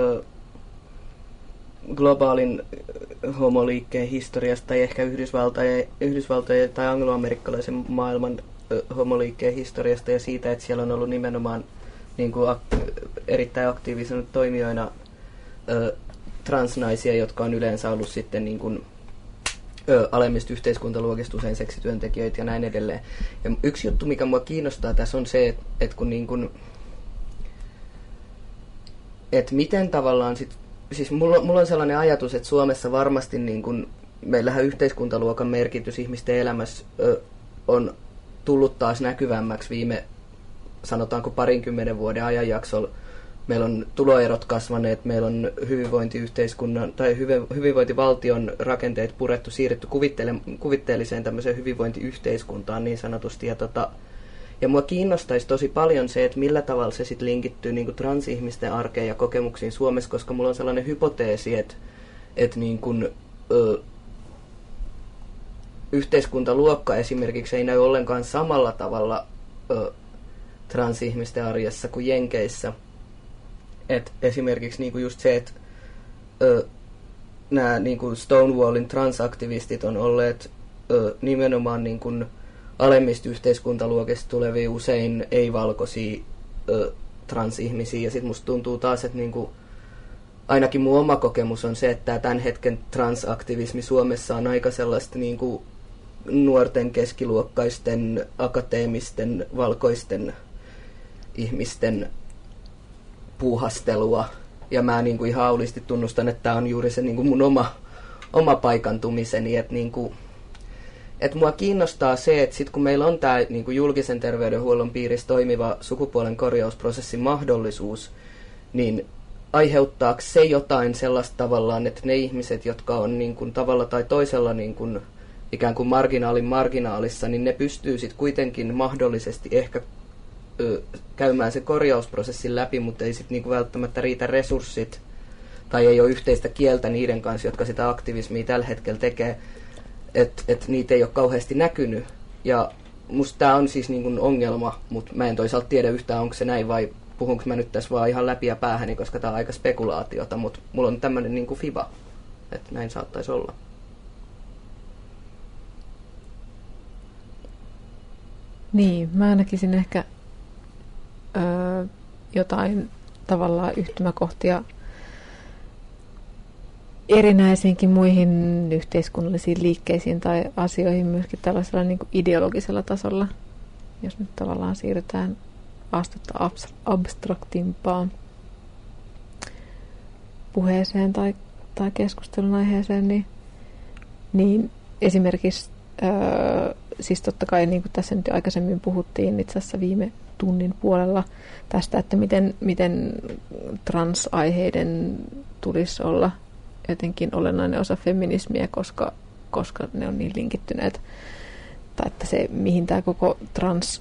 globaalin homoliikkeen historiasta tai ehkä Yhdysvaltojen tai angloamerikkalaisen maailman homoliikkeen historiasta ja siitä, että siellä on ollut nimenomaan niin kuin erittäin aktiivisena toimijoina transnaisia, jotka on yleensä ollut sitten niin kuin, alemmista yhteiskuntaluokista usein seksityöntekijöitä ja näin edelleen. Ja yksi juttu, mikä mua kiinnostaa tässä on se, että kun niin kuin, että miten tavallaan sit, siis mulla on sellainen ajatus, että Suomessa varmasti niin kun, meillähän yhteiskuntaluokan merkitys ihmisten elämässä on tullut taas näkyvämmäksi viime, sanotaanko 20 vuoden ajanjaksolla. Meillä on tuloerot kasvaneet, meillä on hyvinvointiyhteiskunnan tai hyvinvointivaltion rakenteet purettu, siirretty kuvitteelliseen tämmöiseen hyvinvointiyhteiskuntaan niin sanotusti. Ja mua kiinnostaisi tosi paljon se, että millä tavalla se sitten linkittyy niin kuin transihmisten arkeen ja kokemuksiin Suomessa, koska mulla on sellainen hypoteesi, että niin kuin, yhteiskuntaluokka esimerkiksi ei näy ollenkaan samalla tavalla transihmisten arjessa kuin Jenkeissä. Et esimerkiksi niin kuin just se, että nämä niin kuin Stonewallin transaktivistit on olleet nimenomaan niin kuin alemmista yhteiskuntaluokista tulevia usein ei-valkoisia transihmisiä. Ja sitten musta tuntuu taas, että niinku, ainakin mun oma kokemus on se, että tämän hetken transaktivismi Suomessa on aika sellaista niinku nuorten keskiluokkaisten, akateemisten, valkoisten ihmisten puuhastelua. Ja mä niinku ihan aulisti tunnustan, että tämä on juuri se niinku mun oma paikantumiseni, että niinku että mua kiinnostaa se, että sit kun meillä on tämä niinku julkisen terveydenhuollon piirissä toimiva sukupuolen korjausprosessin mahdollisuus, niin aiheuttaako se jotain sellaista tavallaan, että ne ihmiset, jotka on niin kuin tavalla tai toisella niin kuin ikään kuin marginaalissa, niin ne pystyy sitten kuitenkin mahdollisesti ehkä käymään se korjausprosessin läpi, mutta ei sitten niin kuin välttämättä riitä resurssit tai ei ole yhteistä kieltä niiden kanssa, jotka sitä aktivismia tällä hetkellä tekee, että niitä ei ole kauheasti näkynyt. Ja musta tämä on siis niin kuin ongelma, mutta mä en toisaalta tiedä yhtään, onko se näin vai puhunko mä nyt tässä vaan ihan läpi ja päähäni, koska tämä on aika spekulaatiota, mutta mulla on tämmöinen niin kuin fiba, että näin saattaisi olla. Niin, mä näkisin ehkä jotain tavallaan yhtymäkohtia erinäisiinkin muihin yhteiskunnallisiin liikkeisiin tai asioihin myöskin tällaisella niin kuin ideologisella tasolla, jos nyt tavallaan siirrytään astetta abstraktimpaan puheeseen tai keskustelun aiheeseen, niin esimerkiksi siis totta kai, niin kuin tässä nyt aikaisemmin puhuttiin itse asiassa viime tunnin puolella tästä, että miten transaiheiden tulisi olla jotenkin olennainen osa feminismiä, koska ne on niin linkittyneet, tai että se, mihin tämä koko trans,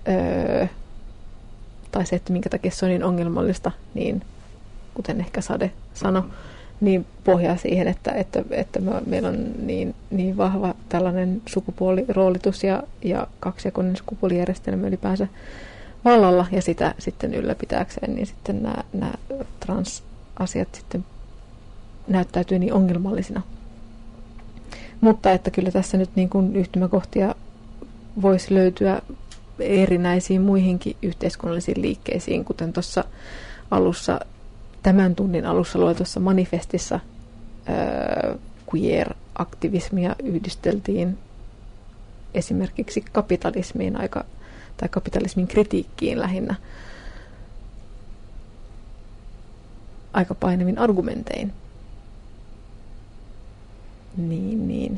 tai se, että minkä takia se on niin ongelmallista, niin kuten ehkä Sade sanoi, niin pohjaa siihen, että meillä on niin vahva tällainen sukupuoliroolitus ja kaksijakoinen sukupuolijärjestelmä ylipäänsä vallalla, ja sitä sitten ylläpitääkseen, niin sitten nämä transasiat sitten näyttäytyy niin ongelmallisina. Mutta että kyllä tässä nyt niin kuin yhtymäkohtia voisi löytyä erinäisiin muihinkin yhteiskunnallisiin liikkeisiin, kuten tuossa tämän tunnin alussa luetussa manifestissa queer-aktivismia yhdisteltiin esimerkiksi kapitalismiin tai kapitalismin kritiikkiin lähinnä aika painavin argumentein. Niin.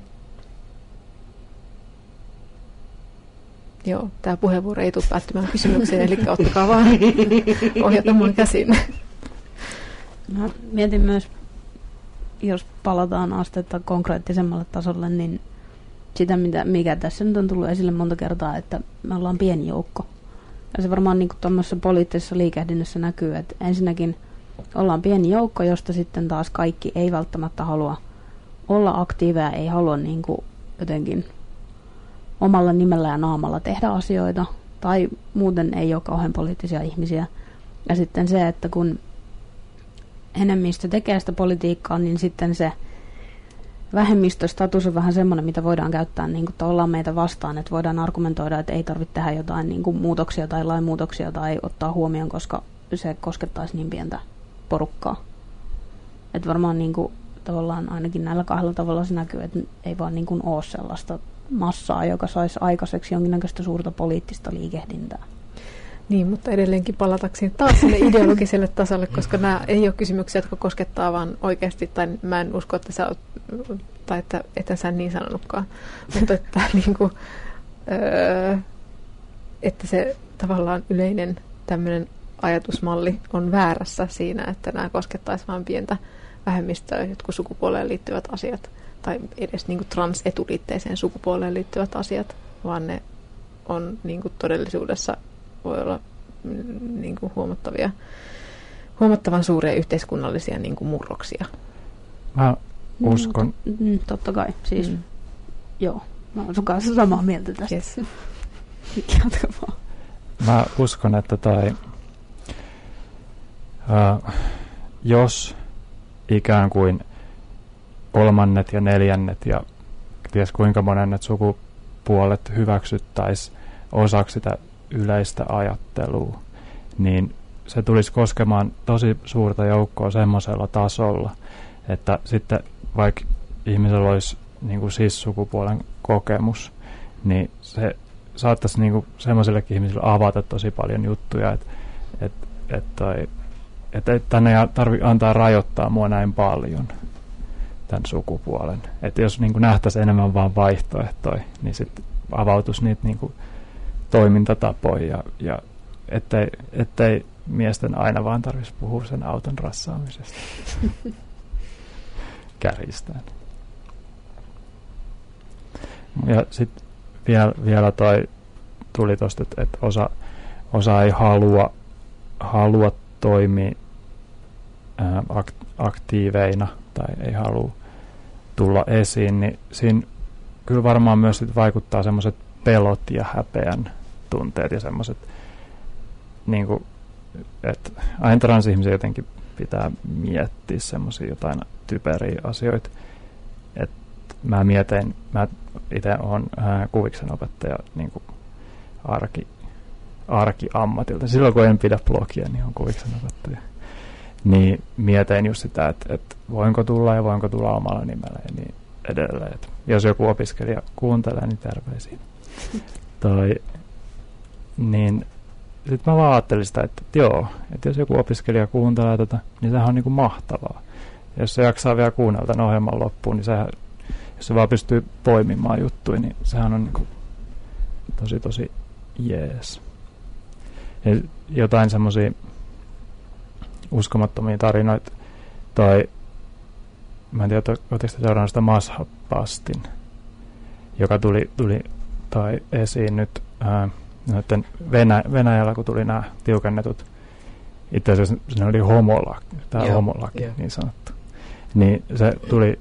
Joo, tämä puheenvuoro ei tule päättymään kysymykseen, eli ottakaa vaan ohjata mun käsin. Mä mietin myös, jos palataan astetta konkreettisemmalle tasolle, niin sitä, mikä tässä nyt on tullut esille monta kertaa, että me ollaan pieni joukko. Ja se varmaan niin tuommoisessa poliittisessa liikehdinnässä näkyy, että ensinnäkin ollaan pieni joukko, josta sitten taas kaikki ei välttämättä halua olla aktiiveja, ei halua niin kuin jotenkin omalla nimellä ja naamalla tehdä asioita, tai muuten ei ole kauhean poliittisia ihmisiä. Ja sitten se, että kun enemmistö tekee sitä politiikkaa, niin sitten se vähemmistöstatus on vähän semmoinen, mitä voidaan käyttää niin kuin ollaan meitä vastaan, että voidaan argumentoida, että ei tarvitse tehdä jotain niin kuin muutoksia tai lainmuutoksia tai ottaa huomioon, koska se koskettaisi niin pientä porukkaa. Että varmaan niin kuin, tavallaan ainakin näillä kahdella tavalla se näkyy, että ei vaan niin kuin ole sellaista massaa, joka saisi aikaiseksi jonkinnäköistä suurta poliittista liikehdintää. Niin, mutta edelleenkin palatakseni taas sinne ideologiselle tasolle, koska nämä ei ole kysymyksiä, jotka koskettaa vaan oikeasti, tai mä en usko, että sä oot, tai että sä niin sanonutkaan, mutta että, niin kuin, että se tavallaan yleinen tämmöinen ajatusmalli on väärässä siinä, että nämä koskettaisi vain pientä vähemmistöä, jotkut sukupuoleen liittyvät asiat, tai edes niin kuin trans-etuliitteiseen sukupuoleen liittyvät asiat, vaan ne on niin kuin todellisuudessa voi olla niin kuin huomattavan suuria yhteiskunnallisia niin kuin murroksia. Mä uskon. Totta kai. Siis, joo. Mä oon sun kanssa samaa mieltä tästä. Yes. Jatka vaan. Mä uskon, että jos ikään kuin kolmannet ja neljännet ja ties kuinka monet sukupuolet hyväksyttäisiin osaksi sitä yleistä ajattelua, niin se tulisi koskemaan tosi suurta joukkoa semmoisella tasolla, että sitten vaikka ihmisellä olisi niin kuin cis-sukupuolen kokemus, niin se saattaisi niin kuin semmoisellekin ihmiselle avata tosi paljon juttuja, että tänne ei tarvitse antaa rajoittaa mua näin paljon. tämän sukupuolen. Että jos niin kuin nähtäisiin enemmän vaan vaihtoehtoja, niin sitten avautuisi niitä niin kuin toimintatapoja ja ettei miesten aina vaan tarvitsisi puhua sen auton rassaamisesta. Kärjistään. Ja sitten vielä tuli tuosta, että osa ei halua toimia aktiiveina tai ei halua tulla esiin, niin siinä kyllä varmaan myös sit vaikuttaa semmoiset pelot ja häpeän tunteet ja semmoiset, niin kuin, että aina transihmisiä jotenkin pitää miettiä semmoisia jotain typeriä asioita. Että mä itse olen kuviksen opettaja niin kuin arkiammatilta. Silloin kun en pidä blogia, niin on kuviksen opettaja. Niin mietin just sitä, että voinko tulla ja voinko tulla omalla nimellä ja niin edelleen. Et jos joku opiskelija kuuntelee, niin terveisiin. Niin sitten mä vaan ajattelin sitä, että joo, että jos joku opiskelija kuuntelee tätä, niin sehän on niinku mahtavaa. Ja jos se jaksaa vielä kuunnella tämän ohjelman loppuun, niin sehän, jos se vaan pystyy poimimaan juttuja, niin sehän on niinku tosi jees. Ja jotain semmosia uskomattomia tarinoita. Mä en tiedä, oletteko te seurannut sitä Mashab-Bastin, joka tuli esiin nyt Venäjällä, kun tuli nämä tiukennetut. Itse asiassa se oli homolaki, niin sanottu. Niin se tuli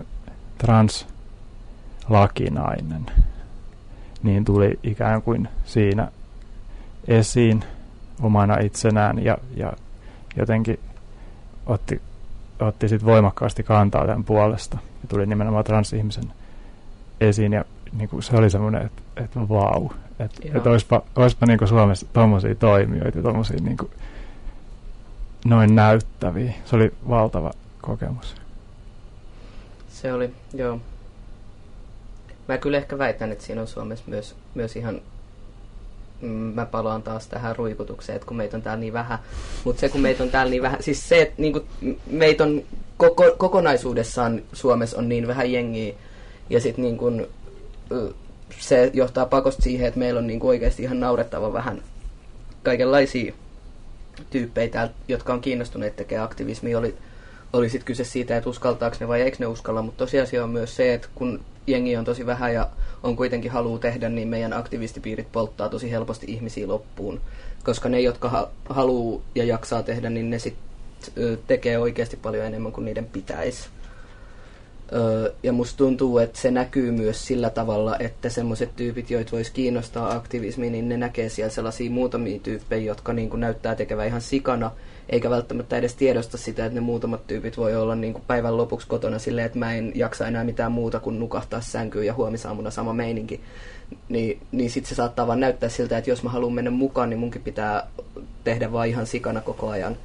translakinainen. Niin tuli ikään kuin siinä esiin omana itsenään ja jotenkin otti sit voimakkaasti kantaa tämän puolesta. Ja tuli nimenomaan transihmisen esiin ja niinku se oli semmoinen, että vau. Että olisipa niinku Suomessa tommosia toimijoita ja tommosia niinku noin näyttäviä. Se oli valtava kokemus. Se oli, joo. Mä kyllä ehkä väitän, että siinä on Suomessa myös ihan, mä palaan taas tähän ruikutukseen, että kun meitä on täällä niin vähän, mutta se kun meitä on täällä niin vähän, siis se, että niinku meitä on kokonaisuudessaan Suomessa on niin vähän jengiä, ja sitten niinku, se johtaa pakosta siihen, että meillä on niinku oikeasti ihan naurettava vähän kaikenlaisia tyyppejä täällä, jotka on kiinnostuneet tekemään aktivismia. Oli sitten kyse siitä, että uskaltaako ne vai eikö ne uskalla, mutta tosiasia on myös se, että kun jengi on tosi vähän ja on kuitenkin halua tehdä, niin meidän aktivistipiirit polttaa tosi helposti ihmisiä loppuun. Koska ne, jotka haluaa ja jaksaa tehdä, niin ne sitten tekee oikeasti paljon enemmän kuin niiden pitäisi. Ja musta tuntuu, että se näkyy myös sillä tavalla, että semmoiset tyypit, joita voisi kiinnostaa aktivismi, niin ne näkee siellä sellaisia muutamia tyyppejä, jotka niin kuin näyttää tekevän ihan sikana, eikä välttämättä edes tiedosta sitä, että ne muutamat tyypit voi olla niin kuin päivän lopuksi kotona silleen, että mä en jaksa enää mitään muuta kuin nukahtaa sänkyyn ja huomisaamuna sama meininki. Niin sit se saattaa vaan näyttää siltä, että jos mä haluan mennä mukaan, niin munkin pitää tehdä vaan ihan sikana koko ajan.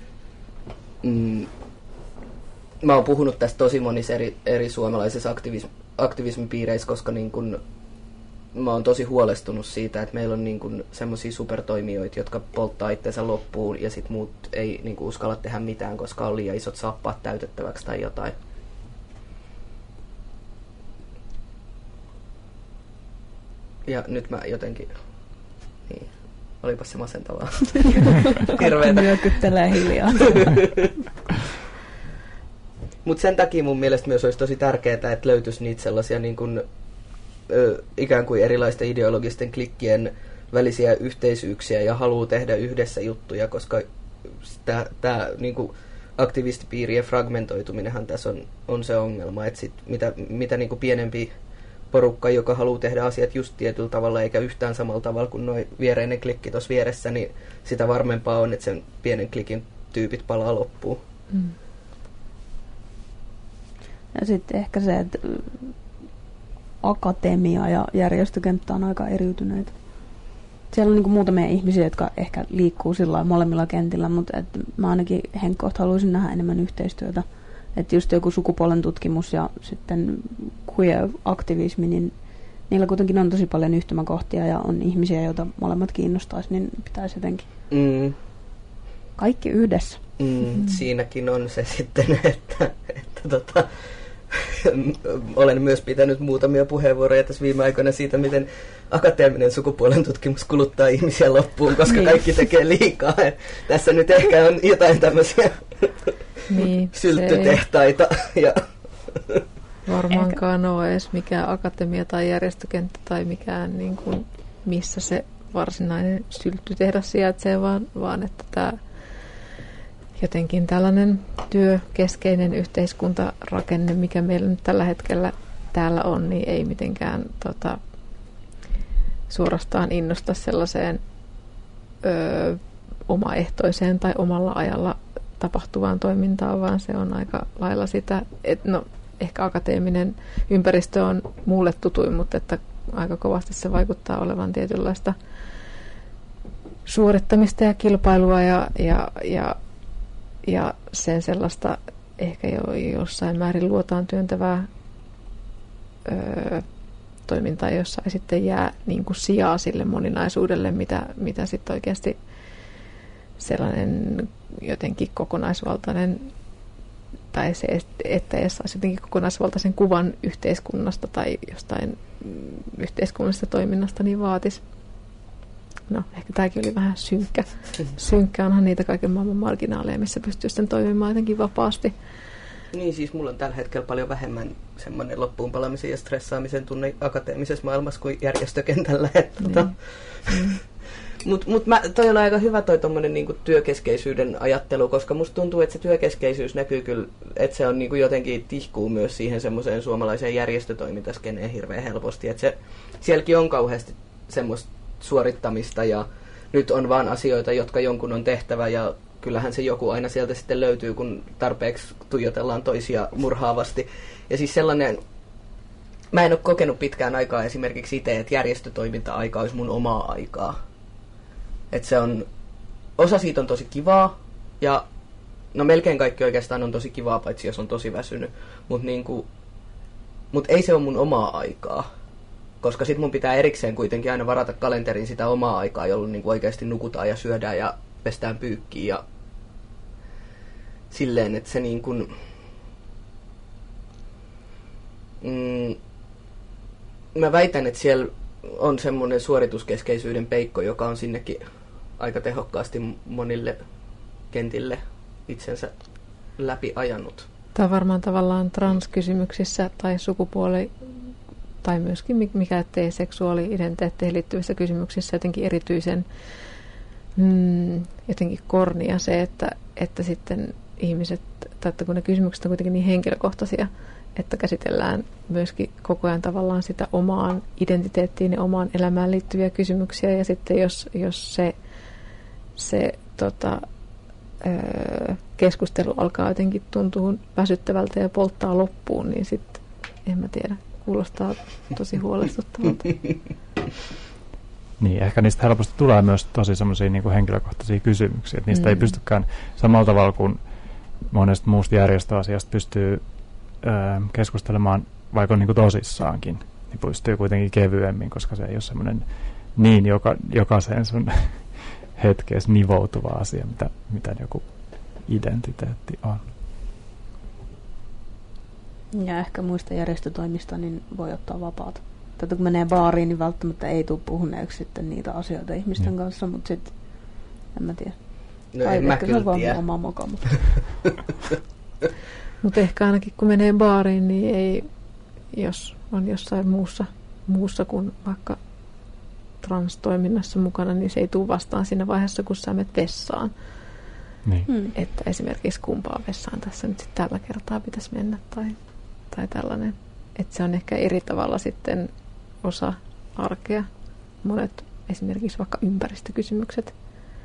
Mä oon puhunut tästä tosi monissa eri suomalaisissa aktivismipiireissä, koska niin kun mä oon tosi huolestunut siitä, että meillä on niin kun semmosia supertoimijoita, jotka polttaa itsensä loppuun ja sit muut ei niin kun uskalla tehdä mitään, koska on liian isot saappaat täytettäväksi tai jotain. Ja nyt mä jotenkin... Niin, olipas se masentavaa. Hirveetä. Nyökyttelee hiljaa. Mutta sen takia mun mielestä myös olisi tosi tärkeää, että löytyisi niitä sellaisia niin kuin, ikään kuin erilaisten ideologisten klikkien välisiä yhteisyyksiä ja haluaa tehdä yhdessä juttuja, koska tämä niin kuin aktivistipiirien fragmentoituminenhan tässä on se ongelma, että mitä niin kuin pienempi porukka, joka haluaa tehdä asiat just tietyllä tavalla eikä yhtään samalla tavalla kuin nuo viereinen klikki tuossa vieressä, niin sitä varmempaa on, että sen pienen klikin tyypit palaa loppuun. Mm. Ja sitten ehkä se, että akatemia ja järjestökenttä on aika eriytyneitä. Siellä on niin kuin muutamia ihmisiä, jotka ehkä liikkuu sillä molemmilla kentillä, mutta mä ainakin henkkoht haluaisin nähdä enemmän yhteistyötä. Että just joku sukupuolen tutkimus ja sitten queer-aktivismi, niin niillä kuitenkin on tosi paljon yhtymäkohtia ja on ihmisiä, joita molemmat kiinnostaisi, niin pitäisi jotenkin kaikki yhdessä. Siinäkin on se sitten, että olen myös pitänyt muutamia puheenvuoroja tässä viime aikoina siitä, miten akateeminen sukupuolen tutkimus kuluttaa ihmisiä loppuun, koska kaikki tekee liikaa. Tässä nyt ehkä on jotain tämmöisiä sylttytehtaita. Varmaankaan ole edes mikään akatemia tai järjestökenttä tai mikään, niin kuin, missä se varsinainen sylttytehdas sijaitsee, vaan että tämä jotenkin tällainen työkeskeinen yhteiskuntarakenne, mikä meillä nyt tällä hetkellä täällä on, niin ei mitenkään suorastaan innosta sellaiseen omaehtoiseen tai omalla ajalla tapahtuvaan toimintaan, vaan se on aika lailla sitä, että ehkä akateeminen ympäristö on muulle tutuin, mutta että aika kovasti se vaikuttaa olevan tietynlaista suorittamista ja kilpailua ja sen sellaista ehkä jossain määrin luotaan työntävää toimintaa, jossa sitten jää niin kuin sijaa sille moninaisuudelle, mitä sitten oikeasti sellainen jotenkin kokonaisvaltainen, tai se, että ei saisi jotenkin kokonaisvaltaisen kuvan yhteiskunnasta tai jostain yhteiskunnallisesta toiminnasta, niin vaatisi. No, ehkä tämäkin oli vähän synkkä. Synkkä onhan niitä kaiken maailman marginaaleja, missä pystyy sitten toimimaan jotenkin vapaasti. Niin, siis mulla on tällä hetkellä paljon vähemmän semmoinen loppuunpalamisen ja stressaamisen tunne akateemisessa maailmassa kuin järjestökentällä. Mutta toi on aika hyvä toi tommonen niinku työkeskeisyyden ajattelu, koska musta tuntuu, että se työkeskeisyys näkyy kyllä, että se on niinku jotenkin tihkuu myös siihen semmoiseen suomalaiseen järjestötoimintaskeneen hirveän helposti. Että sielläkin on kauheasti semmoista suorittamista ja nyt on vaan asioita, jotka jonkun on tehtävä ja kyllähän se joku aina sieltä sitten löytyy, kun tarpeeksi tuijotellaan toisia murhaavasti. Ja siis sellainen, mä en ole kokenut pitkään aikaa esimerkiksi itse, että järjestötoiminta-aika olisi mun omaa aikaa. Että se on, osa siitä on tosi kivaa ja no melkein kaikki oikeastaan on tosi kivaa, paitsi jos on tosi väsynyt. Mut ei se ole mun omaa aikaa. Koska sit mun pitää erikseen kuitenkin aina varata kalenteriin sitä omaa aikaa, jolloin niinku oikeasti nukutaan ja syödään ja pestään pyykkiä ja silleen, että se niinku mä väitän, että siellä on semmoinen suorituskeskeisyyden peikko, joka on sinnekin aika tehokkaasti monille kentille itsensä läpi ajanut. Tämä on varmaan tavallaan transkysymyksissä tai sukupuoli tai myöskin mikä ettei seksuaali-identiteetteihin liittyvissä kysymyksissä jotenkin erityisen jotenkin kornia se, että sitten ihmiset, tai että kun ne kysymykset on kuitenkin niin henkilökohtaisia, että käsitellään myöskin koko ajan tavallaan sitä omaan identiteettiin ja omaan elämään liittyviä kysymyksiä, ja sitten jos se keskustelu alkaa jotenkin tuntua väsyttävältä ja polttaa loppuun, niin sitten, en mä tiedä, kuulostaa tosi huolestuttavalta. Niin, ehkä niistä helposti tulee myös tosi semmoisia niin kuin henkilökohtaisia kysymyksiä, että niistä ei pystykään samalla tavalla kuin monesta muusta järjestöasiasta pystyy keskustelemaan vaikka niin kuin tosissaankin, niin pystyy kuitenkin kevyemmin, koska se ei ole semmoinen niin jokaiseen sun hetkeessä nivoutuva asia, mitä joku identiteetti on. Ja ehkä muista järjestötoimista niin voi ottaa vapaata. Tätä kun menee baariin, niin välttämättä ei tule puhuneeksi sitten niitä asioita ihmisten kanssa, mutta sitten en mä tiedä. No en mä kyllä tiedä. Oma moka, mutta Mutta ehkä ainakin kun menee baariin, niin ei, jos on jossain muussa kuin vaikka transtoiminnassa mukana, niin se ei tule vastaan siinä vaiheessa, kun sä menet vessaan. Niin. Että esimerkiksi kumpaan vessaan tässä nyt sitten tällä kertaa pitäisi mennä tai tällainen. Että se on ehkä eri tavalla sitten osa arkea. Monet esimerkiksi vaikka ympäristökysymykset.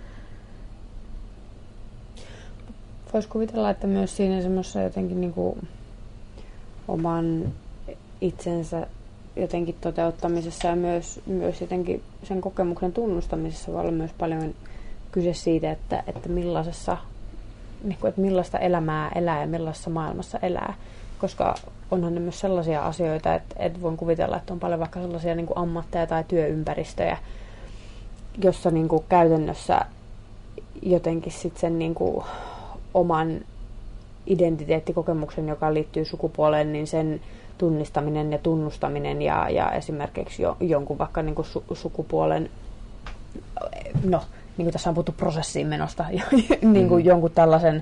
Voisi kuvitella, että myös siinä semmoisessa jotenkin niin kuin oman itsensä jotenkin toteuttamisessa ja myös jotenkin sen kokemuksen tunnustamisessa voi olla myös paljon kyse siitä, että millaisessa, niin kuin, että millaista elämää elää ja millaisessa maailmassa elää. Koska onhan ne myös sellaisia asioita, että voin kuvitella, että on paljon vaikka sellaisia niin kuin ammatteja tai työympäristöjä, jossa niin kuin käytännössä jotenkin sit sen niin kuin oman identiteettikokemuksen, joka liittyy sukupuoleen, niin sen tunnistaminen ja tunnustaminen ja esimerkiksi jonkun vaikka niin kuin sukupuolen, no niin kuin tässä on puhuttu prosessiin menosta, niin kuin jonkun tällaisen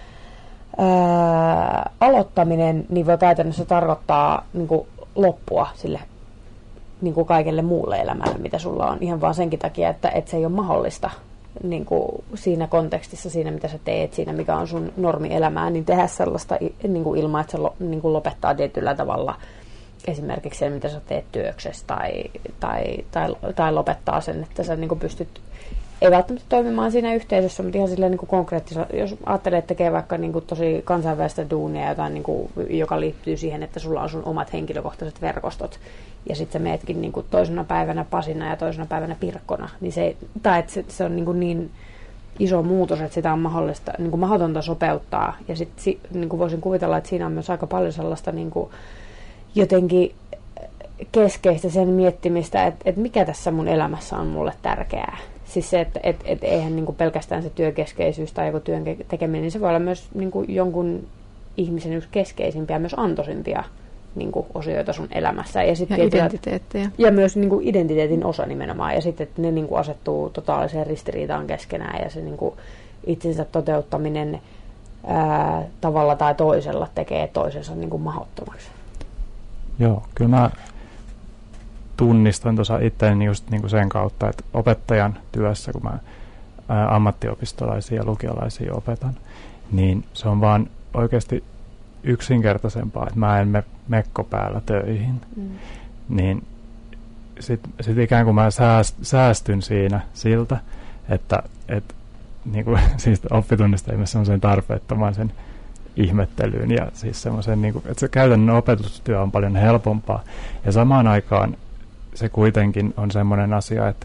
aloittaminen, niin voi käytännössä tarkoittaa niin kuin loppua sille niin kuin kaikelle muulle elämälle, mitä sulla on, ihan vaan senkin takia, että se ei ole mahdollista niin kuin siinä kontekstissa, siinä mitä sä teet, siinä mikä on sun normielämää, niin tehdä sellaista niin kuin ilman, että se niin kuin lopettaa tietyllä tavalla esimerkiksi sen, mitä sä teet työksessä tai lopettaa sen, että sä niin kuin pystyt ei välttämättä toimimaan siinä yhteisössä, mutta ihan silleen niin kuin konkreettisesti, jos ajattelee, että tekee vaikka niin kuin tosi kansainvälistä duunia, jotain, niin kuin, joka liittyy siihen, että sulla on sun omat henkilökohtaiset verkostot, ja sitten sä meetkin niin kuin toisena päivänä Pasina ja toisena päivänä Pirkkona, niin se on niin iso muutos, että sitä on mahdollista, niin kuin mahdotonta sopeuttaa, ja sitten niin kuin voisin kuvitella, että siinä on myös aika paljon sellaista niin kuin jotenkin keskeistä sen miettimistä, että mikä tässä mun elämässä on mulle tärkeää. Siis se, että eihän niin kuin pelkästään se työkeskeisyys tai joku työn tekeminen, niin se voi olla myös niin kuin jonkun ihmisen yksi keskeisimpiä, myös antoisimpia niin kuin osioita sun elämässä. Ja identiteettejä. Ja myös niin kuin identiteetin osa nimenomaan. Ja sitten, että ne niin kuin asettuu totaaliseen ristiriitaan keskenään ja se niin kuin itsensä toteuttaminen tavalla tai toisella tekee toisensa niin kuin mahdottomaksi. Joo, kyllä mä tunnistan tuossa itseäni just niin kuin sen kautta, että opettajan työssä, kun mä ammattiopistolaisia ja lukiolaisia opetan, niin se on vaan oikeasti yksinkertaisempaa, että mä en mene mekko päällä töihin. Niin sit ikään kuin mä säästyn siinä siltä, että niin kuin, siis oppitunnista ei mene semmoisen tarpeettoman sen ihmettelyyn ja siis semmoisen, niin kuin, että se käytännön opetustyö on paljon helpompaa ja samaan aikaan se kuitenkin on semmoinen asia, että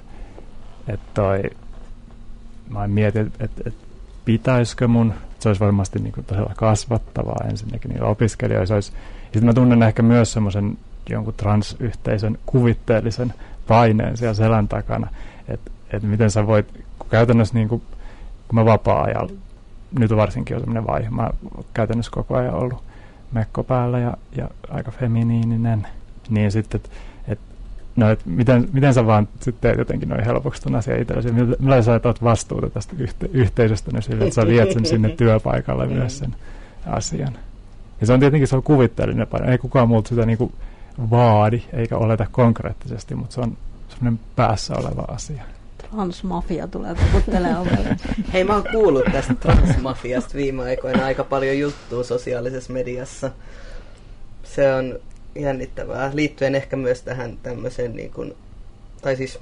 mä mietin, että pitäisikö mun, se olisi varmasti niin kuin todella kasvattavaa ensinnäkin niillä opiskelijoilla. Ja sitten mä tunnen ehkä myös semmoisen jonkun transyhteisön kuvitteellisen paineen siellä selän takana, että miten sä voit, kun käytännössä niin kuin, kun mä vapaa-ajalla, nyt varsinkin on semmoinen vaihe, mä oon käytännössä koko ajan ollut mekko päällä ja aika feminiininen, niin sitten, no, miten sä vaan sitten jotenkin noin helpoksi ton asian itsellesi? Millä sä oot vastuuta tästä yhteisöstä niin sille, että sä viet sen sinne työpaikalle myös sen asian. Ja se on tietenkin se on kuvitteellinen paine. Ei kukaan muulta sitä niinku vaadi eikä oleta konkreettisesti, mutta se on semmoinen päässä oleva asia. Transmafia tulee taputtelemaan ovelle. Hei, mä oon kuullut tästä transmafiasta viime aikoina aika paljon juttua sosiaalisessa mediassa. Se on jännittävää, liittyen ehkä myös tähän tämmöiseen niin kuin, tai siis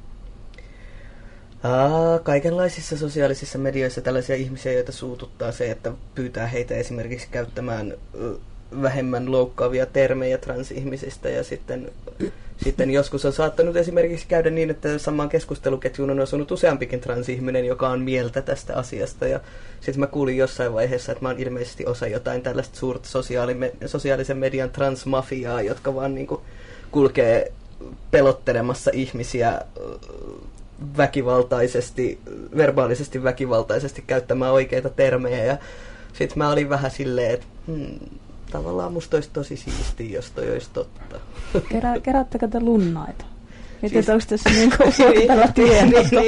kaikenlaisissa sosiaalisissa medioissa tällaisia ihmisiä, joita suututtaa se, että pyytää heitä esimerkiksi käyttämään vähemmän loukkaavia termejä transihmisistä ja sitten joskus on saattanut esimerkiksi käydä niin, että samaan keskusteluketjuun on osunut useampikin transihminen, joka on mieltä tästä asiasta. Ja sitten mä kuulin jossain vaiheessa, että mä oon ilmeisesti osa jotain tällaista suurta sosiaalisen median transmafiaa, jotka vaan niinku kulkee pelottelemassa ihmisiä väkivaltaisesti, verbaalisesti väkivaltaisesti käyttämään oikeita termejä. Ja sitten mä olin vähän silleen, että tavallaan musta olisi tosi siistiä, jos toi olisi totta. Keräättekö te lunnaita? Mietit, onko tässä niinku tällä tienosta?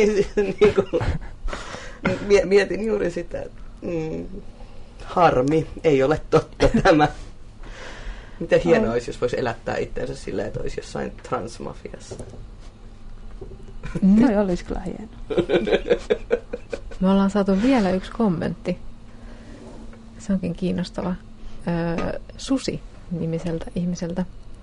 Mietin juuri sitä, että harmi, ei ole totta tämä. Miten hienoa olisi, jos voisi elättää itseänsä silleen, että olisi jossain transmafiassa. Noi olisi kyllä hienoa. Me ollaan saatu vielä yksi kommentti. Se onkin kiinnostava. Susi-nimiseltä ihmiseltä,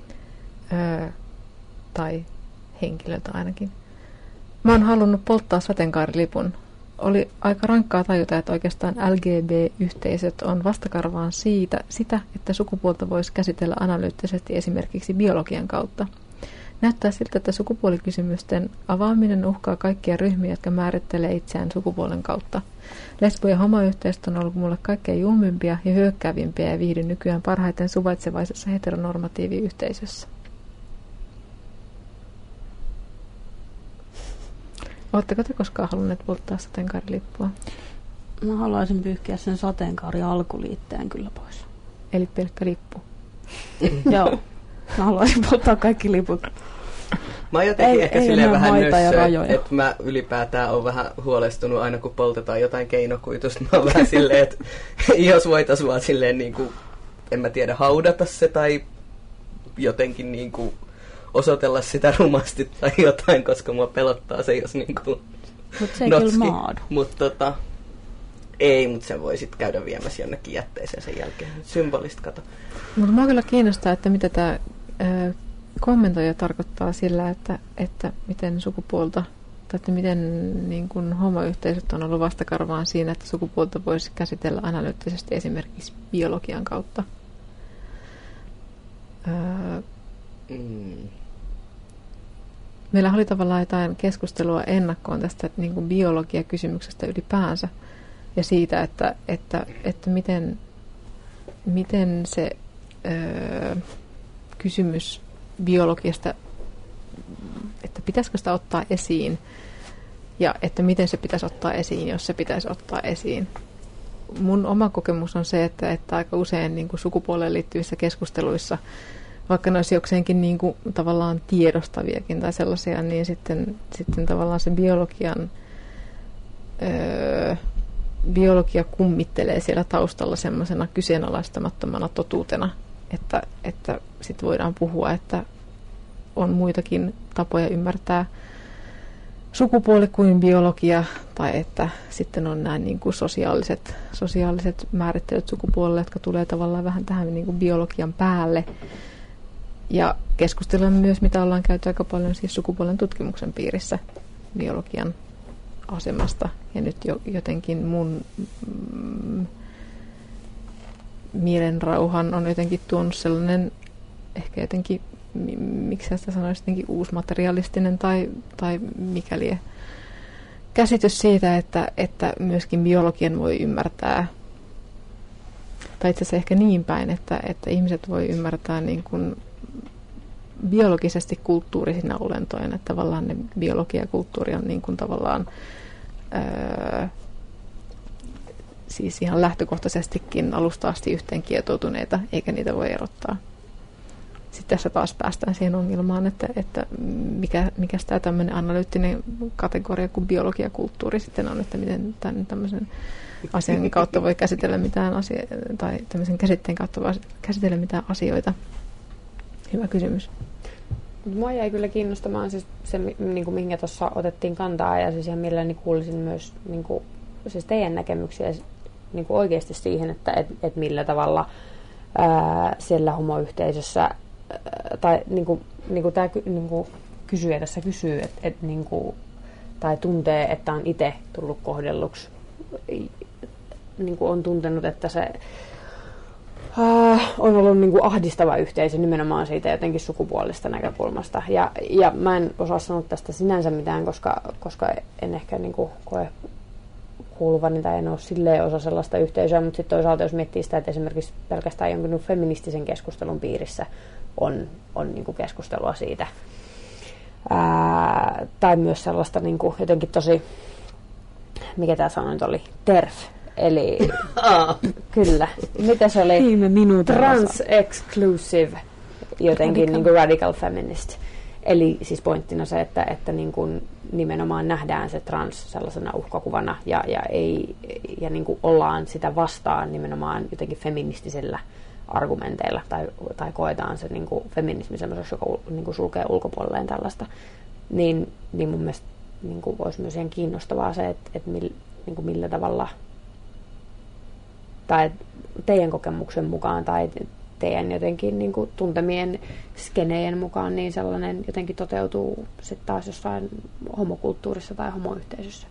tai henkilöltä ainakin. Mä oon halunnut polttaa sateenkaarilipun. Oli aika rankkaa tajuta, että oikeastaan LGB-yhteisöt on vastakarvaan sitä, että sukupuolta voisi käsitellä analyyttisesti esimerkiksi biologian kautta. Näyttää siltä, että sukupuolikysymysten avaaminen uhkaa kaikkia ryhmiä, jotka määrittelee itseään sukupuolen kautta. Lesbo- ja homoyhteisöt on ollut mulle kaikkein julmimpia ja hyökkäävimpiä ja viihdyn nykyään parhaiten suvaitsevaisessa heteronormatiiviyhteisössä. Oletteko te koskaan halunneet polttaa sateenkaarilippua? Mä haluaisin pyyhkiä sen sateenkaari alkuliitteen kyllä pois. Eli pelkkä lippu. Joo. Mä haluaisin polttaa kaikki liput. Mä oon jotenkin ehkä silleen vähän nössö, että mä ylipäätään oon vähän huolestunut aina kun poltetaan jotain keinokuitusta. Mä oon vähän silleen, että jos voitais vaan silleen niinku, en mä tiedä, haudata se tai jotenkin niinku osoitella sitä rumasti tai jotain, koska mua pelottaa se, jos niinku Mut se ei kyllä maadu. Ei, mutta sen voi sitten käydä viemässä jonnekin jätteeseen sen jälkeen. Symbolista kato. Mutta minua kyllä kiinnostaa, että mitä tämä kommentoija tarkoittaa sillä, että miten sukupuolta, tai että miten niin kun homoyhteisöt on ollut vastakarvaan siinä, että sukupuolta voisi käsitellä analyyttisesti esimerkiksi biologian kautta. Meillä oli tavallaan jotain keskustelua ennakkoon tästä niin kuin biologiakysymyksestä ylipäänsä ja siitä, että miten se kysymys biologiasta, että pitäisikö sitä ottaa esiin ja että miten se pitäisi ottaa esiin, jos se pitäisi ottaa esiin. Mun oma kokemus on se, että aika usein niin kuin sukupuoleen liittyvissä keskusteluissa, vaikka ne olisi jokseenkin niin kuin tavallaan tiedostaviakin tai sellaisia, niin sitten tavallaan se biologia kummittelee siellä taustalla semmoisena kyseenalaistamattomana totuutena, että sitten voidaan puhua, että on muitakin tapoja ymmärtää sukupuoli kuin biologia, tai että sitten on nämä niin kuin sosiaaliset määrittelyt sukupuolelle, jotka tulee tavallaan vähän tähän niin kuin biologian päälle. Ja keskustellaan myös, mitä ollaan käyty aika paljon siis sukupuolen tutkimuksen piirissä biologian asemasta. Ja nyt jotenkin mun mielenrauhan on jotenkin tuonut sellainen, ehkä jotenkin, miksi sitä sanoisi, jotenkin uusmaterialistinen tai mikäli käsitys siitä, että myöskin biologian voi ymmärtää, tai itse asiassa ehkä niin päin, että ihmiset voi ymmärtää niin kuin biologisesti kulttuurisina olentoina, että tavallaan ne biologia ja kulttuuri on niin kuin tavallaan siis ihan lähtökohtaisestikin alusta asti yhteen kietoutuneita, eikä niitä voi erottaa. Sitten tässä taas päästään siihen ongelmaan, että mikä tämä tämmöinen analyyttinen kategoria kuin biologia ja kulttuuri sitten on, että miten tämmöisen asian kautta voi käsitellä mitään tai tämmöisen käsitteen kautta voi käsitellä mitään asioita. Hyvä kysymys. Mua jäi kyllä kiinnostamaan siis se, niin kuin minkä tuossa otettiin kantaa, ja siis ihan mielelläni kuulisin myös niin kuin, siis teidän näkemyksiä niin kuin oikeasti siihen, että millä tavalla siellä homoyhteisössä, tai niin kuin tämä niin kuin kysyjä tässä kysyy, että niin kuin, tai tuntee, että on itse tullut kohdelluksi, niin kuin on tuntenut, että se on ollut niin kuin ahdistava yhteisö nimenomaan siitä jotenkin sukupuolista näkökulmasta. Ja mä en osaa sanoa tästä sinänsä mitään, koska en ehkä niin kuin koe kuuluvani tai en ole silleen osa sellaista yhteisöä, mutta sitten toisaalta jos miettii sitä, että esimerkiksi pelkästään jonkin feministisen keskustelun piirissä on niin kuin keskustelua siitä. Tai myös sellaista niin kuin jotenkin tosi, mikä tämä sana nyt oli, TERF. Eli kyllä, mitä se oli? Trans-exclusive, jotenkin niin kuin radical feminist. Eli siis pointtina se, että niin kuin nimenomaan nähdään se trans sellaisena uhkakuvana ja niin kuin ollaan sitä vastaan nimenomaan jotenkin feministisellä argumenteilla tai koetaan se niin kuin feminismi semmoisessa, joka niin kuin sulkee ulkopuolelleen tällaista. Niin mun mielestä niin kuin olisi myös ihan kiinnostavaa se, että niin kuin millä tavalla tai teidän kokemuksen mukaan tai teidän jotenkin niin kuin tuntemien skenejen mukaan niin sellainen jotenkin toteutuu sitten taas jossain homokulttuurissa tai homoyhteisössä.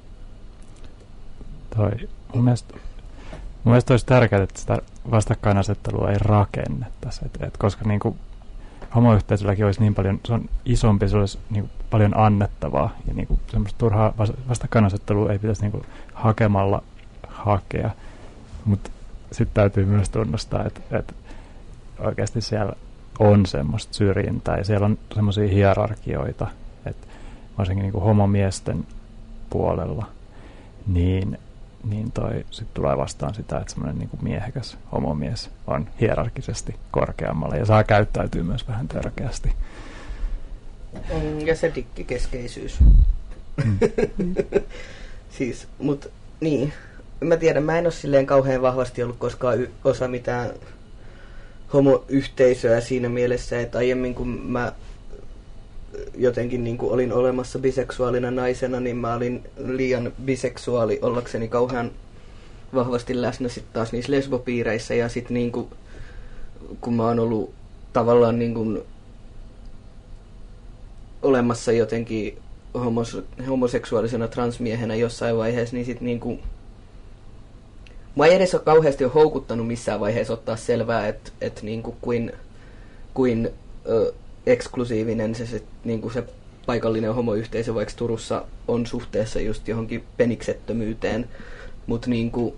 Mun mielestä olisi tärkeää, että sitä vastakkainasettelua ei rakennettaisi, koska niin kuin homoyhteisölläkin olisi niin paljon, se on isompi, se olisi niin kuin paljon annettavaa ja niin kuin semmoista turhaa vastakkainasettelua ei pitäisi niin kuin hakemalla hakea, mutta sitten täytyy myös tunnustaa, että oikeasti siellä on semmoista syrjintää ja siellä on semmoisia hierarkioita, että varsinkin niin kuin homomiesten puolella, niin niin sit tulee vastaan sitä, että semmoinen niin kuin miehekäs homomies on hierarkisesti korkeammalla ja saa käyttäytyy myös vähän törkeästi. Ja se dikkikeskeisyys. Siis, mut niin. Mä tiedän, mä en ole silleen kauhean vahvasti ollut koskaan osa mitään homoyhteisöä siinä mielessä, että aiemmin kun mä jotenkin niin kuin olin olemassa biseksuaalina naisena, niin mä olin liian biseksuaali ollakseni kauhean vahvasti läsnä sitten taas niissä lesbopiireissä. Ja sitten niin kuin, kun mä oon ollut tavallaan niin kuin olemassa jotenkin homoseksuaalisena transmiehenä jossain vaiheessa, niin sitten niin kuin mä ei edes ole kauheasti houkuttanut missään vaiheessa ottaa selvää, että niin kuin eksklusiivinen niin kuin se paikallinen homoyhteisö vaikka Turussa on suhteessa just johonkin peniksettömyyteen. Mutta niin kuin,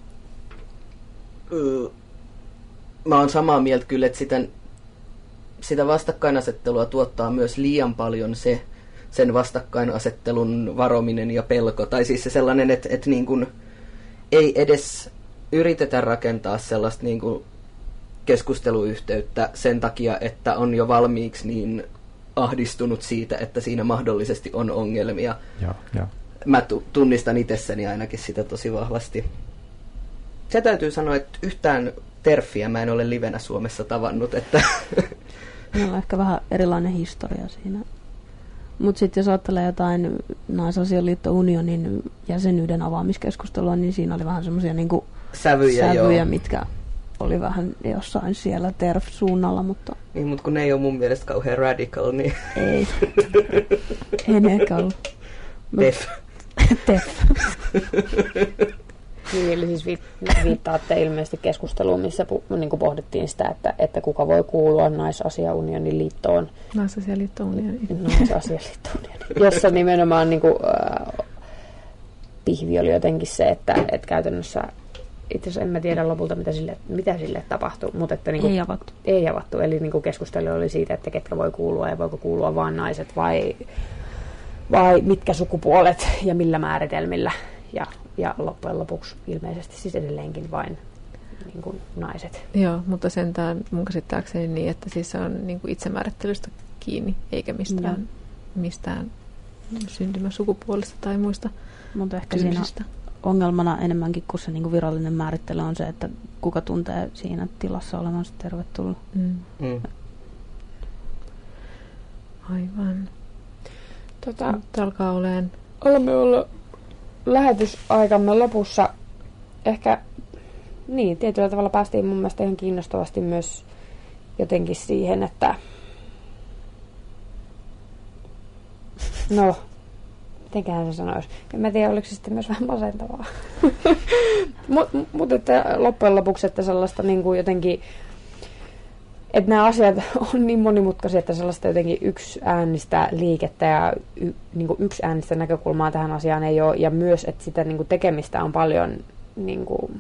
mä oon samaa mieltä kyllä, että sitä vastakkainasettelua tuottaa myös liian paljon sen vastakkainasettelun varominen ja pelko. Tai siis se sellainen, että niin kuin ei edes yritetä rakentaa sellaista niin kuin keskusteluyhteyttä sen takia, että on jo valmiiksi niin ahdistunut siitä, että siinä mahdollisesti on ongelmia. Ja. Mä tunnistan itsessäni ainakin sitä tosi vahvasti. Se täytyy sanoa, että yhtään terfiä mä en ole livenä Suomessa tavannut. Että meillä on ehkä vähän erilainen historia siinä. Mutta sitten jos ajattelee jotain Naisasialiitto Unionin jäsenyyden avaamiskeskustelua, niin siinä oli vähän semmoisia niinku sävyjä mitkä oli vähän jossain siellä TERF-suunnalla, mutta niin, mutta kun ne ei ole mun mielestä kauhean radical, niin ei ne ehkä ollut. TEF. Niin, eli siis viittaatte ilmeisesti keskusteluun, missä niin kuin pohdittiin sitä, että kuka voi kuulua Naisasiaunionin liittoon. Naisasialiitto-unioni. Jossa nimenomaan niin kuin, pihvi oli jotenkin se, että käytännössä itse asiassa en mä tiedä lopulta, mitä sille tapahtui. Mutta että, niin kuin, ei avattu. Eli niin kuin keskustelu oli siitä, että ketkä voi kuulua ja voiko kuulua vain naiset vai mitkä sukupuolet ja millä määritelmillä. Ja loppujen lopuksi ilmeisesti siis edelleenkin vain niin kuin naiset. Joo, mutta sentään mun käsittääkseni niin, että siis se on niin kuin itsemäärittelystä kiinni, eikä mistään syntymäsukupuolista tai muista. Mutta ehkä siinä ongelmana enemmänkin kuin se niin kuin virallinen määrittely on se, että kuka tuntee siinä tilassa olevansa tervetullut. Aivan. Nyt alkaa olemaan. Olemme ollut lähetysaikamme lopussa. Ehkä niin, tietyllä tavalla päästiin mun mielestä ihan kiinnostavasti myös jotenkin siihen, että no, mitenköhän se sanoisi. En mä tiedä, oliko se sitten myös vähän masentavaa. Mutta että loppujen lopuksi, että sellaista niin kuin jotenkin, että nämä asiat on niin monimutkaisia, että sellaista jotenkin yksi äänistä liikettä ja niin kuin yksi äänistä näkökulmaa tähän asiaan ei ole. Ja myös, että sitä niin kuin tekemistä on paljon niin kuin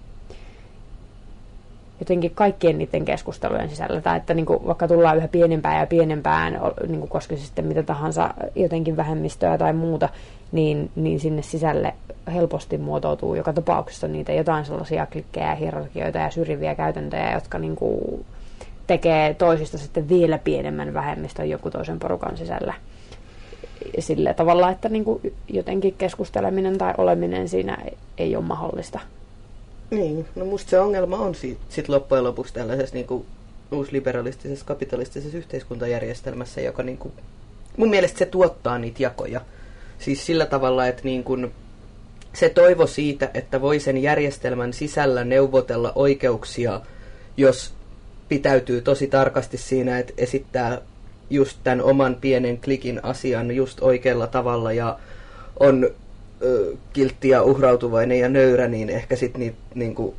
jotenkin kaikkien niiden keskustelujen sisällä. Tai että niin kuin vaikka tullaan yhä pienempään ja pienempään, niin kuin koska sitten mitä tahansa jotenkin vähemmistöä tai muuta, niin sinne sisälle helposti muotoutuu joka tapauksessa niitä jotain sellaisia klikkejä, hierarkioita ja syrjiviä käytäntöjä, jotka niin kuin tekee toisista sitten vielä pienemmän vähemmistön joku toisen porukan sisällä. Sillä tavalla, että niin kuin jotenkin keskusteleminen tai oleminen siinä ei ole mahdollista. Niin, no musta se ongelma on sit loppujen lopuksi tällaisessa niin kuin uusliberalistisessa, kapitalistisessa yhteiskuntajärjestelmässä, joka niin kuin, mun mielestä se tuottaa niitä jakoja. Siis sillä tavalla, että niin kuin se toivo siitä, että voi sen järjestelmän sisällä neuvotella oikeuksia, jos pitäytyy tosi tarkasti siinä, että esittää just tämän oman pienen klikin asian just oikealla tavalla ja on kiltti ja uhrautuvainen ja nöyrä, niin ehkä sitten niitä niinku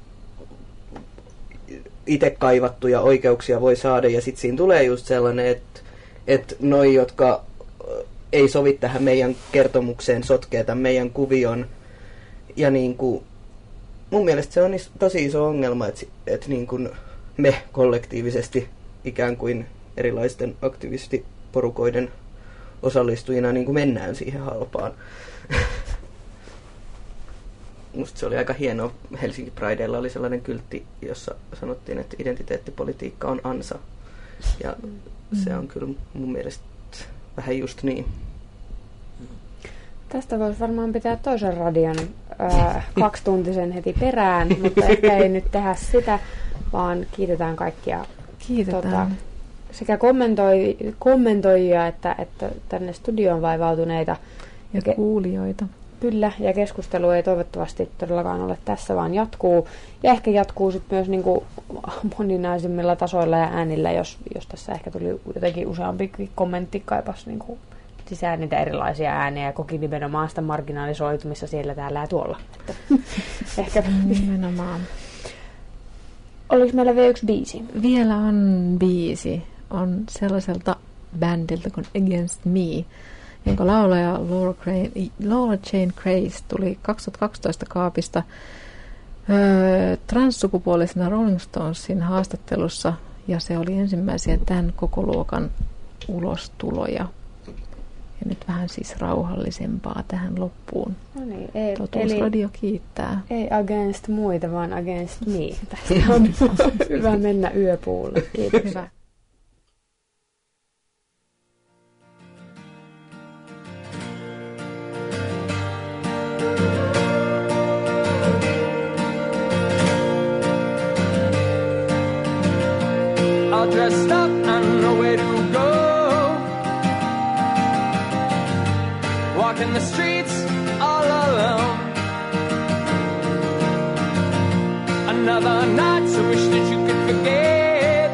itse kaivattuja oikeuksia voi saada. Ja sitten siinä tulee just sellainen, että noi, jotka ei sovi tähän meidän kertomukseen, sotkee tämän meidän kuvion. Ja niinku, mun mielestä se on tosi iso ongelma, että niinku me kollektiivisesti ikään kuin erilaisten aktivistiporukoiden osallistujina niin kuin mennään siihen halpaan. musta se oli aika hienoa. Helsinki Prideilla oli sellainen kyltti, jossa sanottiin, että identiteettipolitiikka on ansa. Ja se on kyllä mun mielestä vähän just niin. Tästä voisi varmaan pitää toisen radion 2-tuntisen heti perään, mutta ehkä ei nyt tehdä sitä, vaan kiitetään kaikkia. Kiitetään. Sekä kommentoijia että tänne studioon vaivautuneita. Ja kuulijoita. Kyllä, ja keskustelu ei toivottavasti todellakaan ole tässä, vaan jatkuu. Ja ehkä jatkuu sitten myös niin kuin moninaisimmilla tasoilla ja äänillä, jos tässä ehkä tuli jotenkin useampi kommentti, kaipasi niin kuin sisään niitä erilaisia ääniä ja koki nimenomaan sitä marginalisoitumista siellä, täällä ja tuolla. Ehkä nimenomaan. Oliko meillä vielä yksi biisi? Vielä on biisi. On sellaiselta bändiltä kuin Against Me, jonka laulaja Laura Jane Grace tuli 2012 kaapista transsukupuolisena Rolling Stonesin haastattelussa, ja se oli ensimmäisiä tämän koko luokan ulostuloja. Ja nyt vähän siis rauhallisempaa tähän loppuun. No niin, Totuusradio kiittää. Ei against muita, vaan against me. Tästä on hyvä mennä yöpuulle. Kiitos. Hyvä. All dressed up and nowhere to go. Walking the streets all alone. Another night, so wish that you could forget.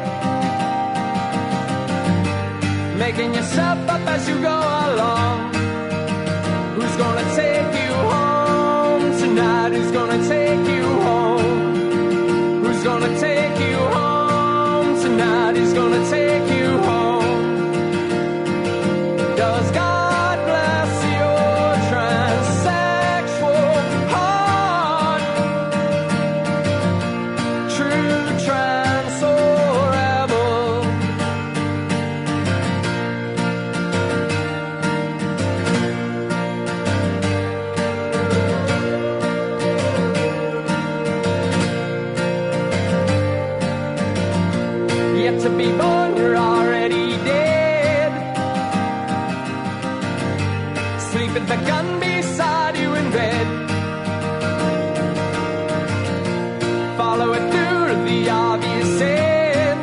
Making yourself up as you go along. Who's gonna take you home tonight? Who's gonna take you home? Who's gonna take you home tonight? Who's gonna take you home? Does God bless your transsexual heart? True trans or rebel? Yet to be born, you're already dead. Sleep with the gun beside you in bed. Follow it through the obvious end.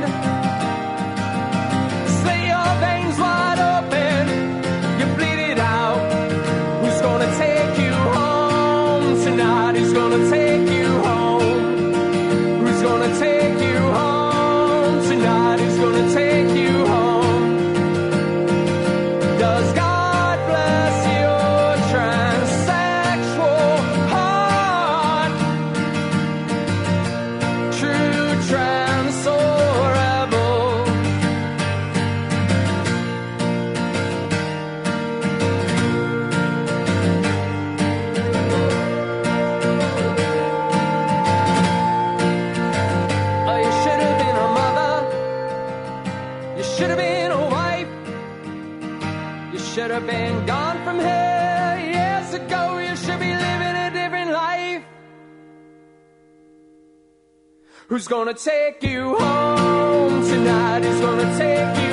Slit your veins wide open, you bleed it out. Who's gonna take you home tonight? Who's gonna take you home? Who's gonna take you home tonight? Who's gonna take you home? Does God bless your transsexual heart? True trans or rebel? Oh, you should have been a mother. You should have been a wife. You should have been gone from here years ago. You should be living a different life. Who's gonna take you home tonight? Who's gonna take you